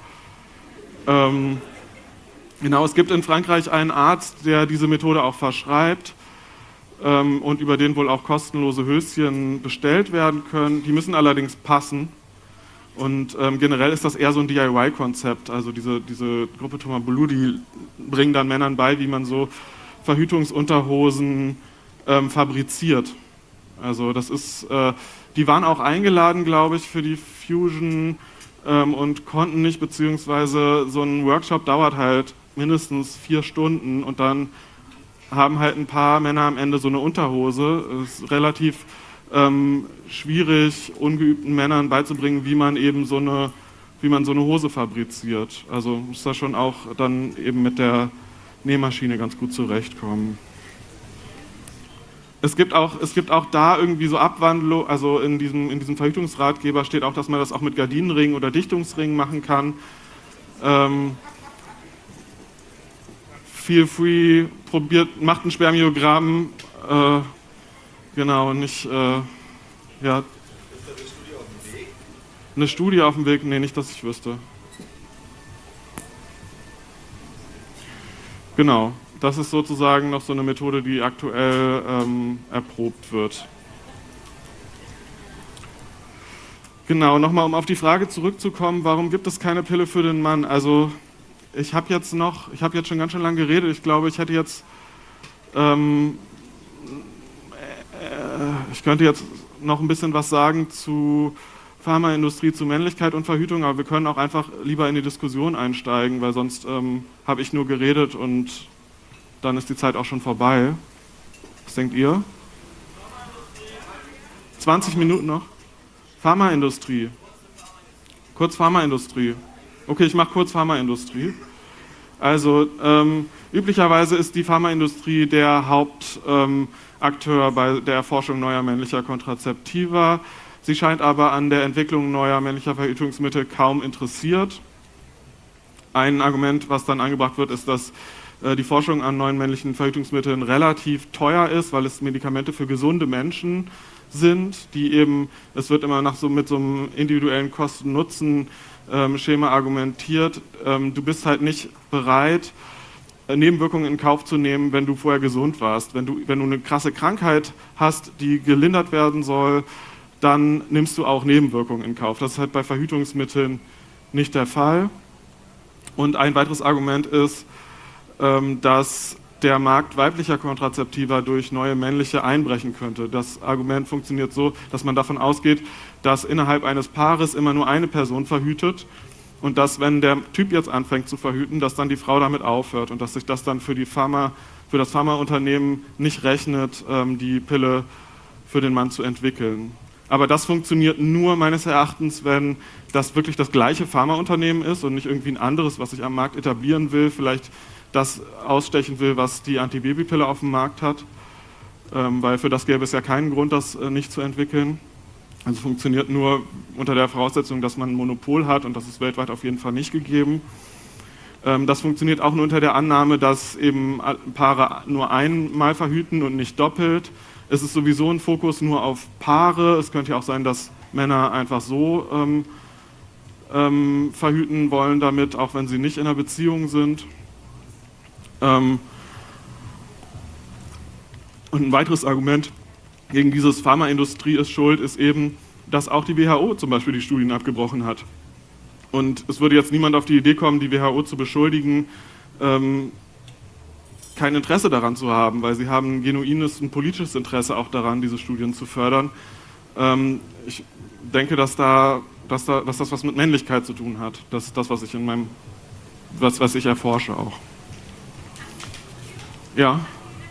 Genau, es gibt in Frankreich einen Arzt, der diese Methode auch verschreibt und über den wohl auch kostenlose Höschen bestellt werden können. Die müssen allerdings passen. Und generell ist das eher so ein DIY-Konzept. Also diese Gruppe Thomas Boulou, die bringen dann Männern bei, wie man so Verhütungsunterhosen fabriziert. Also das ist, die waren auch eingeladen, glaube ich, für die Fusion und konnten nicht, beziehungsweise so ein Workshop dauert halt mindestens 4 Stunden und dann haben halt ein paar Männer am Ende so eine Unterhose. Es ist relativ schwierig, ungeübten Männern beizubringen, wie man so eine Hose fabriziert. Also muss da schon auch dann eben mit der Nähmaschine ganz gut zurechtkommen. Es gibt auch da irgendwie so Abwandlung, also in diesem Verhütungsratgeber steht auch, dass man das auch mit Gardinenringen oder Dichtungsringen machen kann. Feel free, macht ein Spermiogramm, genau, nicht, ja. Ist da eine Studie auf dem Weg? Eine Studie auf dem Weg? Nee, nicht, dass ich wüsste. Genau. Das ist sozusagen noch so eine Methode, die aktuell erprobt wird. Genau, nochmal, um auf die Frage zurückzukommen, warum gibt es keine Pille für den Mann? Also ich habe jetzt schon ganz schön lange geredet. Ich glaube, ich hätte jetzt, ich könnte jetzt noch ein bisschen was sagen zu Pharmaindustrie, zu Männlichkeit und Verhütung, aber wir können auch einfach lieber in die Diskussion einsteigen, weil sonst habe ich nur geredet und dann ist die Zeit auch schon vorbei. Was denkt ihr? 20 Minuten noch? Pharmaindustrie. Kurz Pharmaindustrie. Okay, ich mache kurz Pharmaindustrie. Also üblicherweise ist die Pharmaindustrie der Hauptakteur bei der Erforschung neuer männlicher Kontrazeptiva. Sie scheint aber an der Entwicklung neuer männlicher Verhütungsmittel kaum interessiert. Ein Argument, was dann angebracht wird, ist, dass die Forschung an neuen männlichen Verhütungsmitteln relativ teuer ist, weil es Medikamente für gesunde Menschen sind, die eben, es wird immer mit so einem individuellen Kosten-Nutzen-Schema argumentiert. Du bist halt nicht bereit, Nebenwirkungen in Kauf zu nehmen, wenn du vorher gesund warst. Wenn du eine krasse Krankheit hast, die gelindert werden soll, dann nimmst du auch Nebenwirkungen in Kauf. Das ist halt bei Verhütungsmitteln nicht der Fall. Und ein weiteres Argument ist, dass der Markt weiblicher Kontrazeptiva durch neue männliche einbrechen könnte. Das Argument funktioniert so, dass man davon ausgeht, dass innerhalb eines Paares immer nur eine Person verhütet und dass, wenn der Typ jetzt anfängt zu verhüten, dass dann die Frau damit aufhört und dass sich das dann für das Pharmaunternehmen nicht rechnet, die Pille für den Mann zu entwickeln. Aber das funktioniert nur meines Erachtens, wenn das wirklich das gleiche Pharmaunternehmen ist und nicht irgendwie ein anderes, was sich am Markt etablieren will, vielleicht das ausstechen will, was die Antibabypille auf dem Markt hat, weil für das gäbe es ja keinen Grund, das nicht zu entwickeln. Also funktioniert nur unter der Voraussetzung, dass man ein Monopol hat und das ist weltweit auf jeden Fall nicht gegeben. Das funktioniert auch nur unter der Annahme, dass eben Paare nur einmal verhüten und nicht doppelt. Es ist sowieso ein Fokus nur auf Paare. Es könnte ja auch sein, dass Männer einfach so verhüten wollen damit, auch wenn sie nicht in einer Beziehung sind. Und ein weiteres Argument gegen dieses Pharmaindustrie ist schuld, ist eben, dass auch die WHO zum Beispiel die Studien abgebrochen hat. Und es würde jetzt niemand auf die Idee kommen, die WHO zu beschuldigen, kein Interesse daran zu haben, weil sie haben ein genuines, ein politisches Interesse auch daran, diese Studien zu fördern. Ich denke, dass das was mit Männlichkeit zu tun hat. Das ist das, was ich erforsche auch. Ja.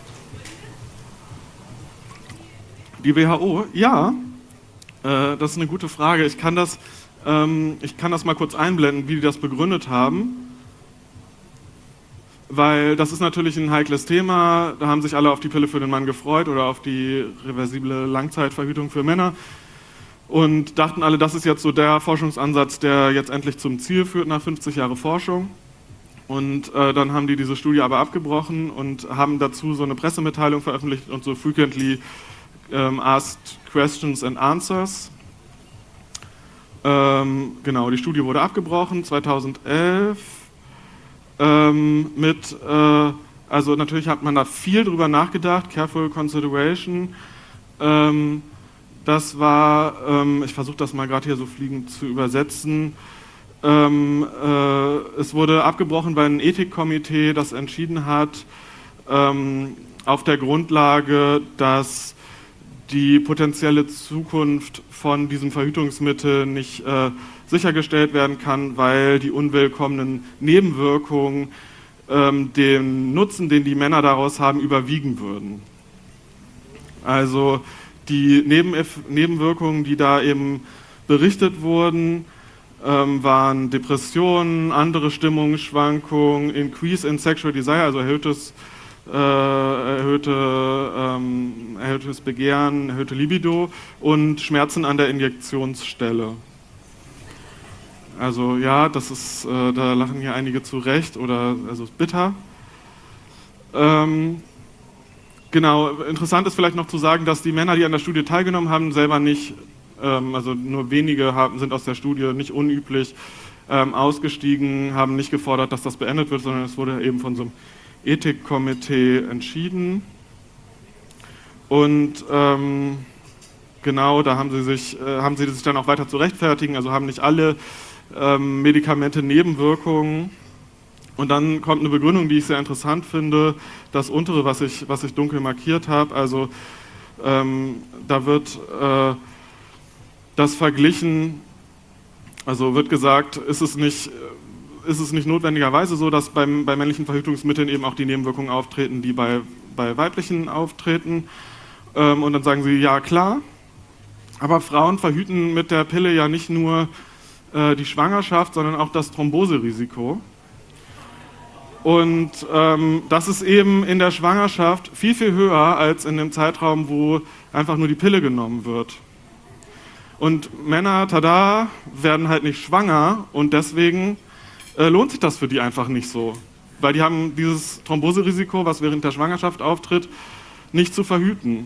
Die WHO, ja, das ist eine gute Frage. Ich kann das mal kurz einblenden, wie die das begründet haben, weil das ist natürlich ein heikles Thema. Da haben sich alle auf die Pille für den Mann gefreut oder auf die reversible Langzeitverhütung für Männer und dachten alle, das ist jetzt so der Forschungsansatz, der jetzt endlich zum Ziel führt nach 50 Jahren Forschung. Und dann haben die diese Studie aber abgebrochen und haben dazu so eine Pressemitteilung veröffentlicht und so frequently asked questions and answers. Genau, die Studie wurde abgebrochen 2011 also natürlich hat man da viel drüber nachgedacht, careful consideration. Das war, ich versuche das mal gerade hier so fliegend zu übersetzen. Es wurde abgebrochen, weil ein Ethikkomitee das entschieden hat, auf der Grundlage, dass die potenzielle Zukunft von diesem Verhütungsmittel nicht sichergestellt werden kann, weil die unwillkommenen Nebenwirkungen den Nutzen, den die Männer daraus haben, überwiegen würden. Also die Nebenwirkungen, die da eben berichtet wurden, waren Depressionen, andere Stimmungsschwankungen, Increase in Sexual Desire, also erhöhtes Begehren, erhöhte Libido und Schmerzen an der Injektionsstelle. Also ja, das ist, da lachen hier einige zu Recht also ist bitter. Genau, interessant ist vielleicht noch zu sagen, dass die Männer, die an der Studie teilgenommen haben, selber nicht, also nur wenige sind aus der Studie nicht unüblich ausgestiegen, haben nicht gefordert, dass das beendet wird, sondern es wurde eben von so einem Ethikkomitee entschieden. Und genau, da haben sie sich dann auch weiter zu rechtfertigen, also haben nicht alle Medikamente Nebenwirkungen. Und dann kommt eine Begründung, die ich sehr interessant finde, das untere, was ich dunkel markiert habe. Also da wird das verglichen, also wird gesagt, ist es nicht notwendigerweise so, dass bei männlichen Verhütungsmitteln eben auch die Nebenwirkungen auftreten, die bei weiblichen auftreten. Und dann sagen sie, ja klar, aber Frauen verhüten mit der Pille ja nicht nur die Schwangerschaft, sondern auch das Thromboserisiko. Und das ist eben in der Schwangerschaft viel, viel höher als in dem Zeitraum, wo einfach nur die Pille genommen wird. Und Männer, tada, werden halt nicht schwanger und deswegen lohnt sich das für die einfach nicht so. weil die haben dieses Thromboserisiko, was während der Schwangerschaft auftritt, nicht zu verhüten.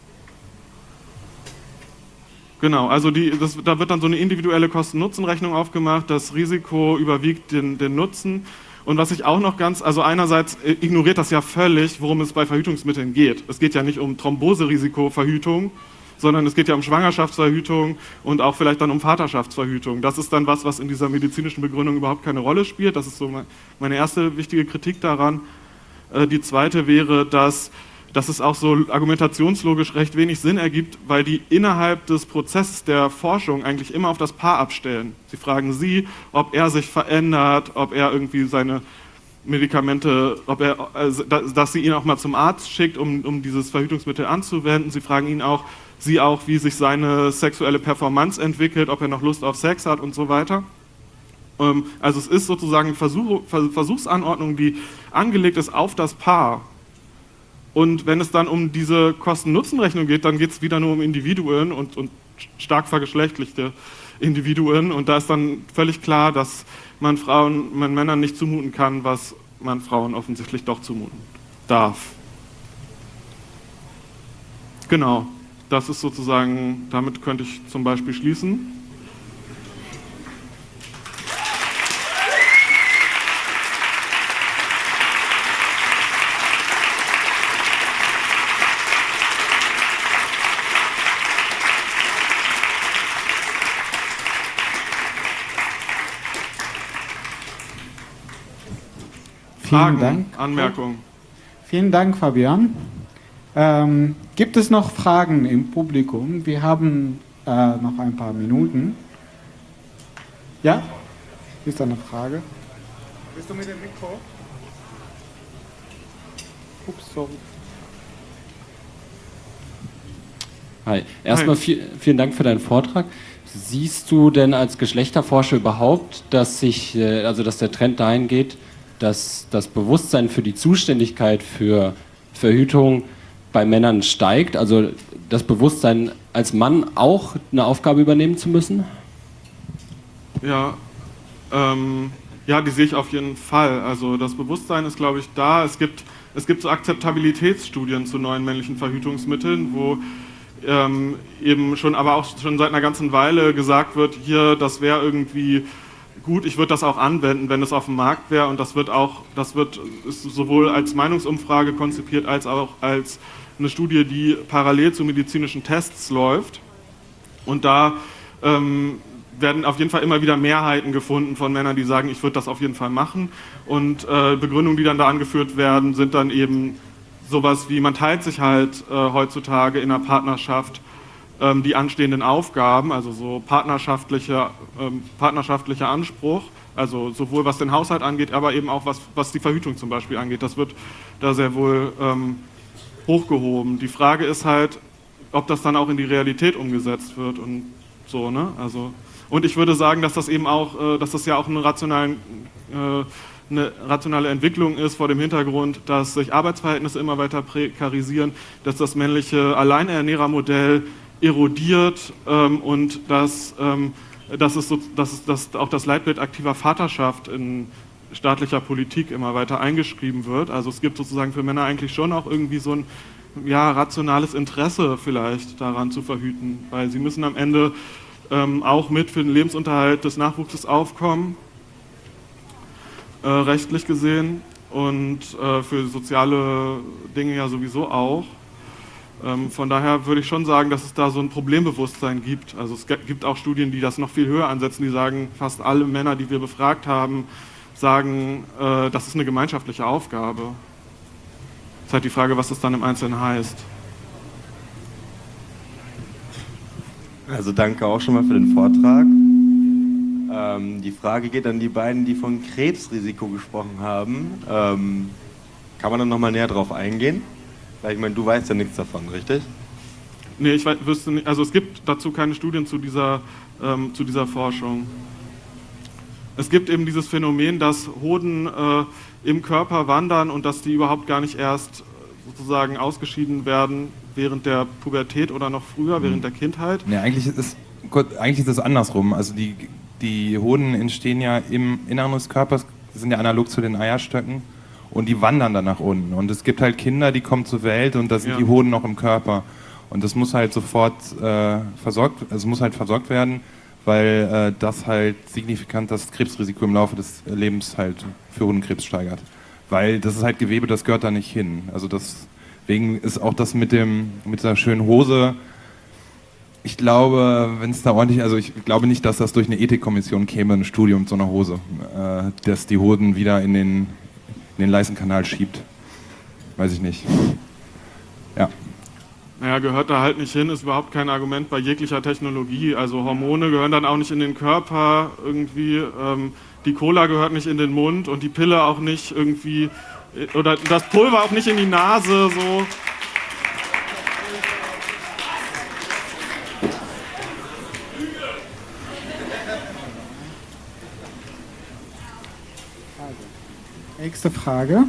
Genau, also da wird dann so eine individuelle Kosten-Nutzen-Rechnung aufgemacht, das Risiko überwiegt den Nutzen. Und was ich auch noch also einerseits ignoriert das ja völlig, worum es bei Verhütungsmitteln geht. Es geht ja nicht um Thromboserisikoverhütung, sondern es geht ja um Schwangerschaftsverhütung und auch vielleicht dann um Vaterschaftsverhütung. Das ist dann was in dieser medizinischen Begründung überhaupt keine Rolle spielt. Das ist so meine erste wichtige Kritik daran. Die zweite wäre, dass es auch so argumentationslogisch recht wenig Sinn ergibt, weil die innerhalb des Prozesses der Forschung eigentlich immer auf das Paar abstellen. Sie fragen sie, ob er sich verändert, ob er irgendwie seine Medikamente, dass sie ihn auch mal zum Arzt schickt, um dieses Verhütungsmittel anzuwenden. Sie fragen sie auch, wie sich seine sexuelle Performance entwickelt, ob er noch Lust auf Sex hat und so weiter. Also es ist sozusagen eine Versuchsanordnung, die angelegt ist auf das Paar. Und wenn es dann um diese Kosten-Nutzen-Rechnung geht, dann geht es wieder nur um Individuen und stark vergeschlechtlichte Individuen. Und da ist dann völlig klar, dass man Männern nicht zumuten kann, was man Frauen offensichtlich doch zumuten darf. Genau, das ist sozusagen, damit könnte ich zum Beispiel schließen. Fragen, Dank. Anmerkungen? Vielen Dank, Fabian. Gibt es noch Fragen im Publikum? Wir haben noch ein paar Minuten. Ja? Ist da eine Frage? Bist du mit dem Mikro? Ups, sorry. Hi. Erstmal vielen Dank für deinen Vortrag. Siehst du denn als Geschlechterforscher überhaupt, dass der Trend dahin geht, dass das Bewusstsein für die Zuständigkeit für Verhütung bei Männern steigt? Also das Bewusstsein, als Mann auch eine Aufgabe übernehmen zu müssen? Ja, die sehe ich auf jeden Fall. Also das Bewusstsein ist, glaube ich, da. Es gibt so Akzeptabilitätsstudien zu neuen männlichen Verhütungsmitteln, wo aber auch schon seit einer ganzen Weile gesagt wird, hier, das wäre irgendwie gut, ich würde das auch anwenden, wenn es auf dem Markt wäre, und ist sowohl als Meinungsumfrage konzipiert, als auch als eine Studie, die parallel zu medizinischen Tests läuft. Und da werden auf jeden Fall immer wieder Mehrheiten gefunden von Männern, die sagen, ich würde das auf jeden Fall machen. Und Begründungen, die dann da angeführt werden, sind dann eben sowas wie, man teilt sich halt heutzutage in einer Partnerschaft die anstehenden Aufgaben, also so partnerschaftlicher Anspruch, also sowohl was den Haushalt angeht, aber eben auch was die Verhütung zum Beispiel angeht. Das wird da sehr wohl hochgehoben. Die Frage ist halt, ob das dann auch in die Realität umgesetzt wird und so, ne? Also, und ich würde sagen, dass das ja auch eine rationale Entwicklung ist vor dem Hintergrund, dass sich Arbeitsverhältnisse immer weiter prekarisieren, dass das männliche Alleinerziehermodell erodiert und dass auch das Leitbild aktiver Vaterschaft in staatlicher Politik immer weiter eingeschrieben wird. Also es gibt sozusagen für Männer eigentlich schon auch irgendwie so ein rationales Interesse vielleicht daran zu verhüten, weil sie müssen am Ende auch mit für den Lebensunterhalt des Nachwuchses aufkommen, rechtlich gesehen, und für soziale Dinge ja sowieso auch. Von daher würde ich schon sagen, dass es da so ein Problembewusstsein gibt. Also es gibt auch Studien, die das noch viel höher ansetzen, die sagen, fast alle Männer, die wir befragt haben, sagen, das ist eine gemeinschaftliche Aufgabe. Es ist halt die Frage, was das dann im Einzelnen heißt. Also danke auch schon mal für den Vortrag. Die Frage geht an die beiden, die von Krebsrisiko gesprochen haben. Kann man dann nochmal näher drauf eingehen? Weil ich meine, du weißt ja nichts davon, richtig? Nee, ich wüsste nicht, also es gibt dazu keine Studien zu dieser Forschung. Es gibt eben dieses Phänomen, dass Hoden im Körper wandern und dass die überhaupt gar nicht erst sozusagen ausgeschieden werden während der Pubertät oder noch früher, während der Kindheit. Nee, eigentlich ist es andersrum. Also die Hoden entstehen ja im Inneren des Körpers, die sind ja analog zu den Eierstöcken. und die wandern dann nach unten. Und es gibt halt Kinder, die kommen zur Welt und da sind die Hoden noch im Körper. Und das muss halt sofort versorgt werden, weil das halt signifikant das Krebsrisiko im Laufe des Lebens halt für Hodenkrebs steigert. Weil das ist halt Gewebe, das gehört da nicht hin. Also deswegen ist auch das mit dieser schönen Hose, ich glaube, wenn es da ordentlich, also ich glaube nicht, dass das durch eine Ethikkommission käme, ein Studium mit so einer Hose, das die Hoden wieder in den Leistenkanal schiebt. Weiß ich nicht. Ja. Naja, gehört da halt nicht hin, ist überhaupt kein Argument bei jeglicher Technologie. Also Hormone gehören dann auch nicht in den Körper irgendwie, die Cola gehört nicht in den Mund und die Pille auch nicht irgendwie, oder das Pulver auch nicht in die Nase, so. Nächste Frage.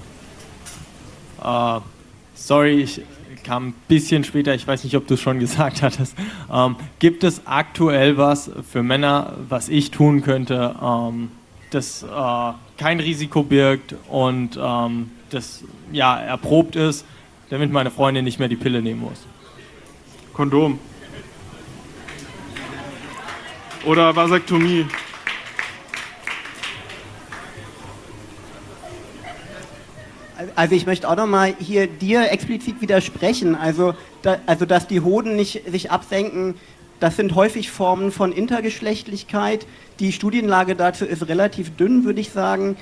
Sorry, ich kam ein bisschen später, ich weiß nicht, ob du es schon gesagt hattest. Gibt es aktuell was für Männer, was ich tun könnte, das kein Risiko birgt und das erprobt ist, damit meine Freundin nicht mehr die Pille nehmen muss? Kondom. Oder Vasektomie. Also ich möchte auch nochmal hier dir explizit widersprechen. Also dass die Hoden nicht sich absenken, das sind häufig Formen von Intergeschlechtlichkeit. Die Studienlage dazu ist relativ dünn, würde ich sagen.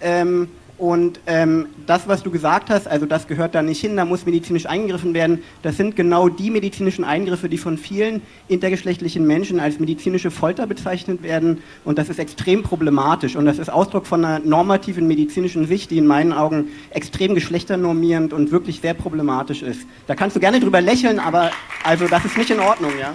Das, was du gesagt hast, also das gehört da nicht hin, da muss medizinisch eingegriffen werden, das sind genau die medizinischen Eingriffe, die von vielen intergeschlechtlichen Menschen als medizinische Folter bezeichnet werden, und das ist extrem problematisch und das ist Ausdruck von einer normativen medizinischen Sicht, die in meinen Augen extrem geschlechternormierend und wirklich sehr problematisch ist. Da kannst du gerne drüber lächeln, aber also das ist nicht in Ordnung, ja.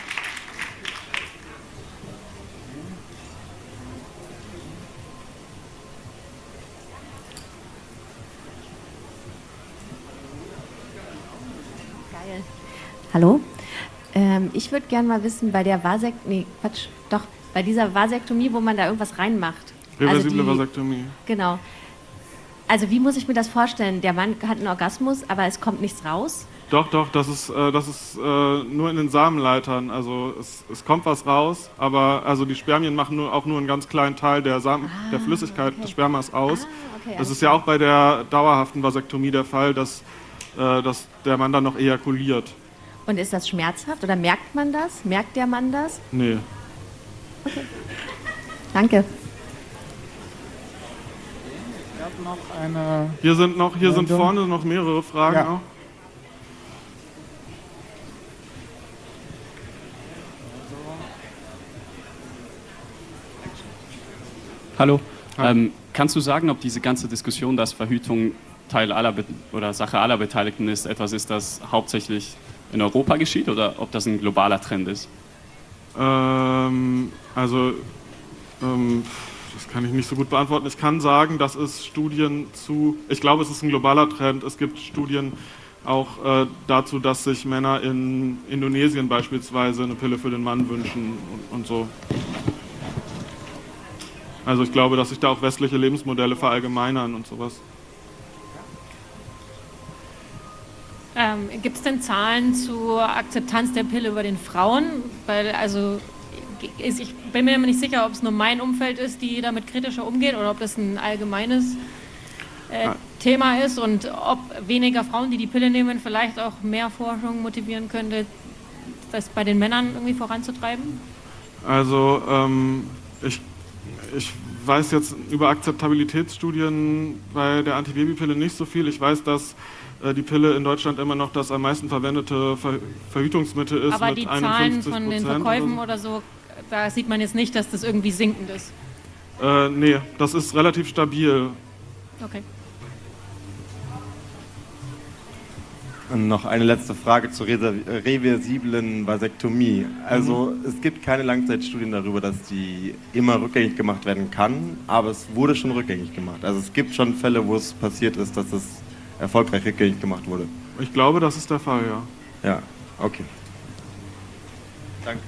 Hallo? Ich würde gerne mal wissen, bei der bei dieser Vasektomie, wo man da irgendwas reinmacht. Reversible Vasektomie. Genau. Also wie muss ich mir das vorstellen? Der Mann hat einen Orgasmus, aber es kommt nichts raus? Doch, das ist nur in den Samenleitern. Also es kommt was raus, aber also die Spermien machen auch nur einen ganz kleinen Teil der Flüssigkeit des Spermas aus. Das ist ja auch bei der dauerhaften Vasektomie der Fall, dass der Mann dann noch ejakuliert. Und ist das schmerzhaft oder merkt man das? Merkt der Mann das? Nee. Okay. Danke. Ich habe noch eine. Hier sind vorne noch mehrere Fragen auch. Hallo. Kannst du sagen, ob diese ganze Diskussion, dass Verhütung Teil oder Sache aller Beteiligten ist, etwas ist, das hauptsächlich in Europa geschieht oder ob das ein globaler Trend ist? Das kann ich nicht so gut beantworten. Ich kann sagen, dass es Studien ich glaube, es ist ein globaler Trend. Es gibt Studien auch dazu, dass sich Männer in Indonesien beispielsweise eine Pille für den Mann wünschen und so. Also ich glaube, dass sich da auch westliche Lebensmodelle verallgemeinern und sowas. Gibt es denn Zahlen zur Akzeptanz der Pille bei den Frauen? Weil ich bin mir immer nicht sicher, ob es nur mein Umfeld ist, die damit kritischer umgehen oder ob das ein allgemeines Thema ist und ob weniger Frauen, die die Pille nehmen, vielleicht auch mehr Forschung motivieren könnte, das bei den Männern irgendwie voranzutreiben? Also ich weiß jetzt über Akzeptabilitätsstudien bei der Antibabypille nicht so viel. Ich weiß, dass die Pille in Deutschland immer noch das am meisten verwendete Verhütungsmittel ist. Aber mit die Zahlen 51% von den Verkäufen oder so, da sieht man jetzt nicht, dass das irgendwie sinkend ist. Nee, das ist relativ stabil. Okay. Und noch eine letzte Frage zur reversiblen Vasektomie. Also es gibt keine Langzeitstudien darüber, dass die immer rückgängig gemacht werden kann, aber es wurde schon rückgängig gemacht. Also es gibt schon Fälle, wo es passiert ist, dass es erfolgreich rückgängig gemacht wurde. Ich glaube, das ist der Fall, ja. Ja, okay. Danke.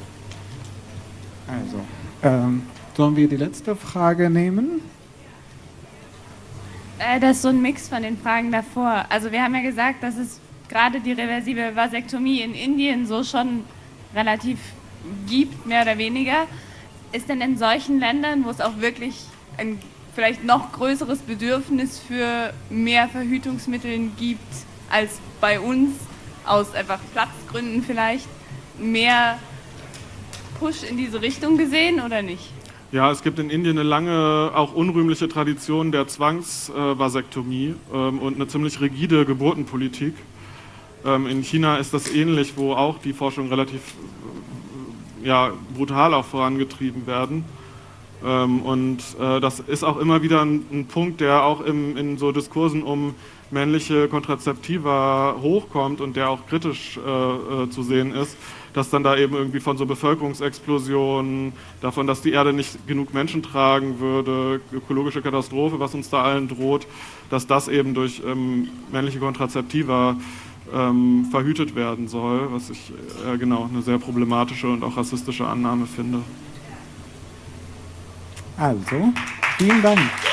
Also, sollen wir die letzte Frage nehmen? Das ist so ein Mix von den Fragen davor. Also wir haben ja gesagt, dass es gerade die reversible Vasektomie in Indien so schon relativ gibt, mehr oder weniger. Ist denn in solchen Ländern, wo es auch wirklich ein vielleicht noch größeres Bedürfnis für mehr Verhütungsmitteln gibt als bei uns, aus einfach Platzgründen vielleicht, mehr Push in diese Richtung gesehen oder nicht? Ja, es gibt in Indien eine lange, auch unrühmliche Tradition der Zwangsvasektomie und eine ziemlich rigide Geburtenpolitik. In China ist das ähnlich, wo auch die Forschung relativ brutal auch vorangetrieben werden. Und das ist auch immer wieder ein Punkt, der auch in so Diskursen um männliche Kontrazeptiva hochkommt und der auch kritisch zu sehen ist, dass dann da eben irgendwie von so Bevölkerungsexplosionen, davon, dass die Erde nicht genug Menschen tragen würde, ökologische Katastrophe, was uns da allen droht, dass das eben durch männliche Kontrazeptiva verhütet werden soll, was ich eine sehr problematische und auch rassistische Annahme finde. Also, vielen Dank.